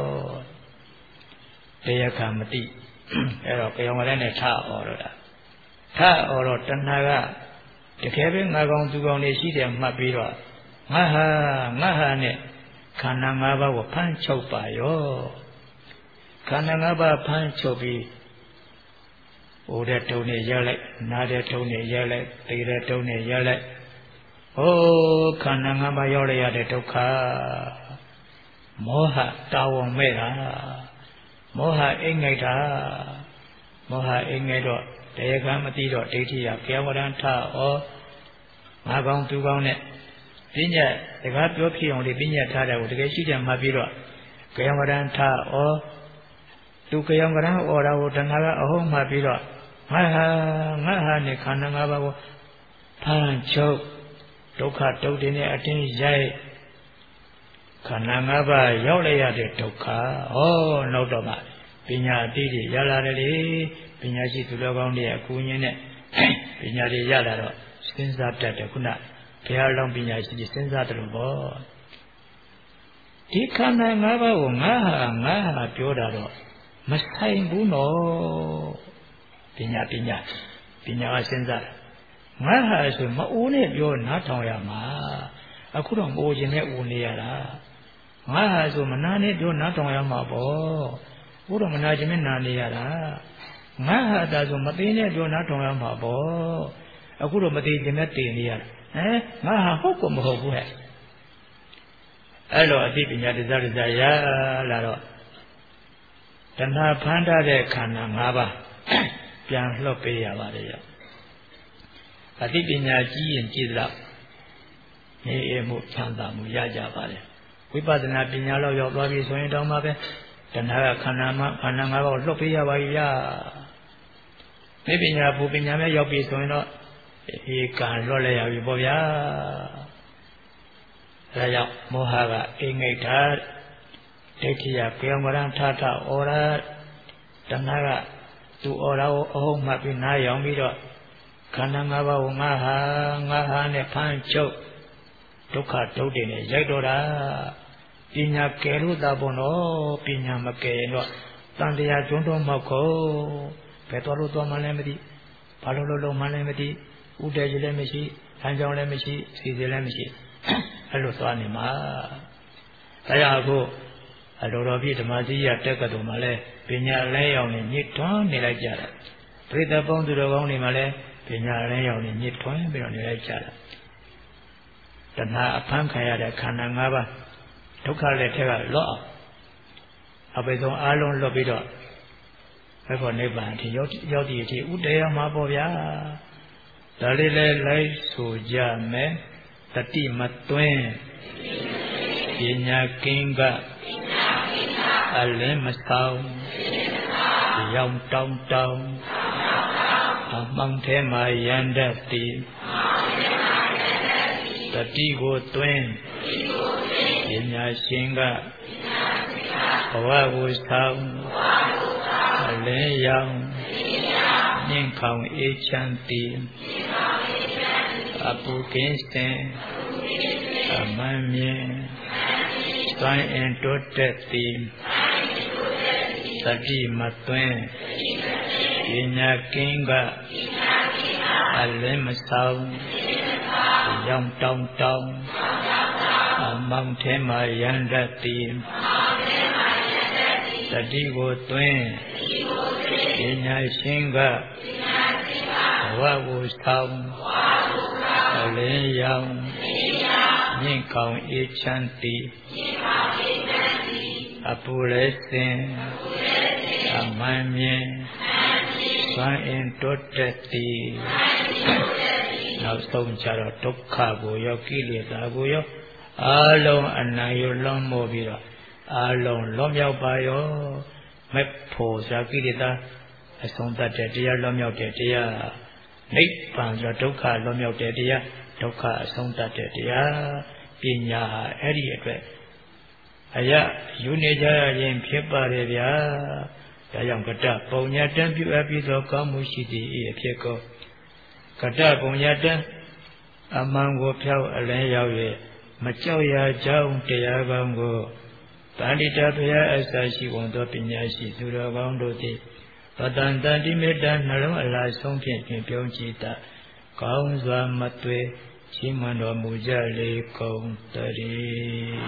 တရားခံမသိအဲ့တော့ကြောင်ကြမ်းနဲ့ထအော်တော့တာထအော်တော့တဏှာကတကယ်ပဲငါကောင်းသူကောင်းနေရှိတယ်မှတ်ပြီးတော့ငါဟာငါဟာနဲ့ခန္ဓာ၅ပါးကိုဖမ်းချုပ်ပါရောခန္ဓာ၅ပါးဖမ်းချုပ်ပြီးဟိုတဲ့ထုံနဲ့ရက်လိုက်နားတဲ့ထုံနဲ့ရက်လိုက်သိတဲ့ထုံနဲ့ရက်လိုက်ဟိုခန္ဓာ၅ပါးရောက်ရတဲ့ဒုက္ခမောဟတာဝန်မဲ့တာမောဟအိမ်ငိုက်တာမောဟအိမ်ငိုက်တော့တရားကမသိတော့ဒိဋ္ဌိကကြောင်ကြမ်းထဩငါကောင်းသူကောင်းနဲ့ပညာတကားပြောဖြစ်အောင်လေပညာထားတယ်ကိုတကယ်ရှိတယ်မှပြီးတော့ကြောင်ကြမ်းထဩသူကြောင်ကြမ်းဩတာကိုတဏှာကအဟုတ်မှပြီးတော့ငါဟာငါဟာနဲ့ခန္ဓာ၅ပါးကိုဖမ်းချုပ်ဒုက္ခတုတ်တင်နဲ့အတင်းရိုက်ခန္ဓာ၅ပါးရောက်လိုက်ရတဲ့ဒုက္ခဩနောက်တော့မှပညာအတိတွေရလာတယ်လေပညာရှိသူတော်ကောင်းတွေအကူအညီနဲ့ပညာတွေရလာတော့စဉ်းစားတတ်တယ်ခုနဘုရားလောင်းပညာရှိတွေစဉ်းစားတယ်လို့ပေါ့ဒီခန္ဓာ၅ပါးကိုငါဟာငါဟာပြောတာတော့မဆိုင်ဘူးနော်ပညာပညာပညာကစဉ်းစားတယ်ငါဟာဆိုမအိုးနဲ့ပြောနားထောင်ရမှာအခုတော့မအိုးခြင်းနဲ့အိုးနေရတာငါဟာဆိုမနာနဲ့ပြောနားထောင်ရမှာပေါ့ဘုရားမနာခြင်းနဲ့နာနေရတာငါဟာဒါဆိုမသိနဲ့ပြောနားထောင်ရမှာပေါ့အခုတော့မသိခြင်းနဲ့တည်နေရတာဟမ်ငါဟာဟုတ်ကောမဟုတ်ဘူးဟဲ့အဲ့လိုအသိပညာတရားတရားရလာတော့တဏှာဖန်ထားတဲ့ခန္ဓာ၅ပါးပြန်လွှတ်ပေးရပါတယ်ရောအသိပညာကြီးရင်ကြည်သလားနေအမှုချမ်းသာမှုရကြပါတယ်ဝိပဿနာပညာလောက်ရောက်သွားပြီဆိုရင်တောင်းပါပဲတဏှာကခန္ဓာမှာခန္ဓာ၅ပါးကိုလွှတ်ပေးရပါပြီရမေပညာဘူပညာနဲ့ရောက်ပြီဆိုရင်တော့ဧကံလွှတ်လိုက်ရပြီပေါ့ဗျာဒါကြောင့်မောဟကအိမ်ငိတ်တာဒိဋ္ဌိယကြောင်ကြမ်းထထဩရာတဏှာကသူဩရာကိုအဟုတ်မှတ်ပြီးနားရောင်ပြီးတော့ခန္ဓာ၅ပါးကိုငါဟာငါဟာနဲ့ဖမ်းချုပ်ဒုက္ခဒုတ်တင်နဲ့ရိုက်တော့တာပညာကယ်လို့သာပေါ့နော်ပညာမကယ်ရင်တော့တန်တရားကျွန်းတော်မောက်ကိုဘယ်တော်လို့သွားမှလည်းမသိဘာလို့လို့လုံးမှလည်းမသိဥတည်ကြီးလည်းမရှိဆန်းကြောင်းလည်းမရှိစီစီလည်းမရှိအဲ့လိုသွားနေမှာတရားအခုအလိုတော်ပြည့်ဓမ္မစီရတက်ကတော်မှာလဲပညာလဲရောက်နေညစ်ထွန်းနေလိုက်ကြတာပရိသတ်ပေါင်းသူတော်ကောင်းတွေမှာလဲပညာလဲရောက်နေညစ်ထွန်းပြီးတော့နေလိုက်ကြတာတဏှာအဖမ်းခံရတဲ့ခန္ဓာ၅ပါးဒုက္ခလက်ထက်ကလွတ်အောင်အပိဆုံးအားလုံးလွတ်ပြီးတော့ဘယ်ခေါ်နိဗ္ဗာန်အထိရောက်ရောက်တည်အထိဥတည်ရမှာပေါ့ဗျာဒါလေးလဲလိုက်ဆိုကြမယ်တတိမသွင်းပညာကင်းကအလင်းမဆောင်ရောင်တောင်းတောင်းအမှောင်ထဲမှာရန်တတ်သည်တတိကိုသွင်းပညာရှင်ကဘဝကိုဆောင်အလင်းရောင်မြင့်ခေါင်အေးချမ်းသည်အပူကင်းစင်အမှန်မြင်စွမ်းအင်တိုးတက်သည်တတိမသွင်းပညာကင်းကအလင်းမဆောင်ရောင်တောင်းတောင်းအမောင်ထဲမှာရန်တတ်သည်တတိကိုသွင်းပညာရှင်ကဘဝကိုဆောင်အလင်းရောင်မြင့်ခေါင်အေးချမ်းသည်အပူလည်းစင်အမှန်မြင်စွမ်းအင်တိုးတက်သည်နောက်ဆုံးကြတော့ဒုက္ခကိုရောကိလေသာကိုရောအလုံးအနံ့ရောလွန်မို့ပြီးတော့အလုံးလွန်မြောက်ပါရောမဲ့ဖို့ဇာကိလေသာအဆုံးသတ်တဲ့တရားလွန်မြောက်တဲ့တရားနိဗ္ဗာန်ဆိုဒုက္ခလွန်မြောက်တဲ့တရားဒုက္ခအဆုံးသတ်တဲ့တရားပညာအဲ့ဒီအတွက်အယယူနေကြရင်ဖြစ်ပါတယ်ဗျာဒါကြောင့်ကတ္တပုံညာတံပြုအပ်ပြီးသောကောင်းမှုရှိသည်ဤအဖြစ်ကိုကတ္တပုံညာတံအမှန်ကိုဖြောက်အလင်းရောက်၍မကြောက်ရကြောင်းတရားကောင်းကိုတန်တိတဘုရားအစရှိဝန်သောပညာရှိသူတော်ကောင်းတို့သည်ပတန်တန်တိမေတ္တာနှလုံးအလားဆုံးဖြင့်ပြင်ပြုံးကြည်တာကောင်းစွာမသွေချီးမွမ်းတော်မူကြလေကုန်တည်း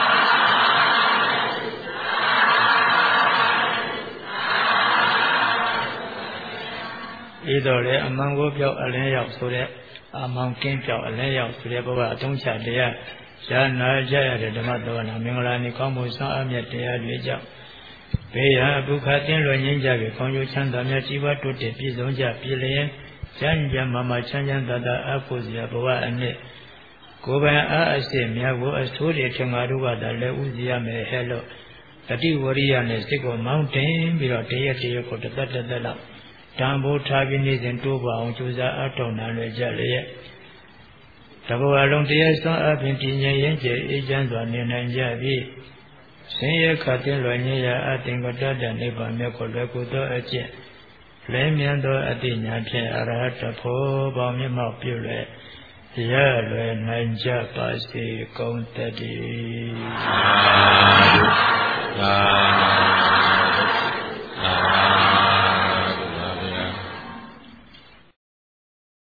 ဤတော်လည်းအမှန်ကိုပြောက်အလင်းရောက်ဆိုတဲ့အမှန်ကင်းပြောက်အလင်းရောက်ဆိုတဲ့ဘဝအတုံးချတရားရနာကြရတဲ့ဓမ္မတော်နာမင်္ဂလာနေကောင်းမှုဆောင်အမြတ်တရားတွေကြောင့်ဘေးရန်ဘုခတင်းလွင်ငြိမ်းကြပြီးကောင်းကျိုးချမ်းသာများကြီးပွားတိုးတက်ပြည့်စုံကြပြည်လျင်ကျမ်းကြမ်းမာမာချမ်းချမ်းသာသာအဖို့စရာဘဝအနှစ်ကိုယ်ပိုင်အားအစစ်များကိုအဆိုးတွေထင်ငါတို့ကသာလည်းဥစီရမယ်ဟဲ့လို့တတိဝရိယနဲ့စိတ်ကိုမောင်းတင်ပြီးတော့တရက်တရက်ကိုတသက်တသက်လောက်တံပိုးထားပြီးနေစဉ်တိုးပါအောင်ကြိုးစားအထောက်နာလွယ်ကြလျက်တဘဝလုံးတရားစွမ်းအပြင်တည်ငြိမ်ရင်ကျအေးချမ်းစွာနေနိုင်ကြပြီးဆင်းရဲခတ်တဲ့လွယ်ညရာအတင်္ဂတတနိဗ္ဗာန်မြတ်ကိုလွယ်ကူသောအကျင့်လဲမြန်းသောအတိညာဖြင့်အရဟတဖို့ပေါင်းမြတ်မောက်ပြုလွယ်ရလွယ်နိုင်ကြပါစေကုန်တည်း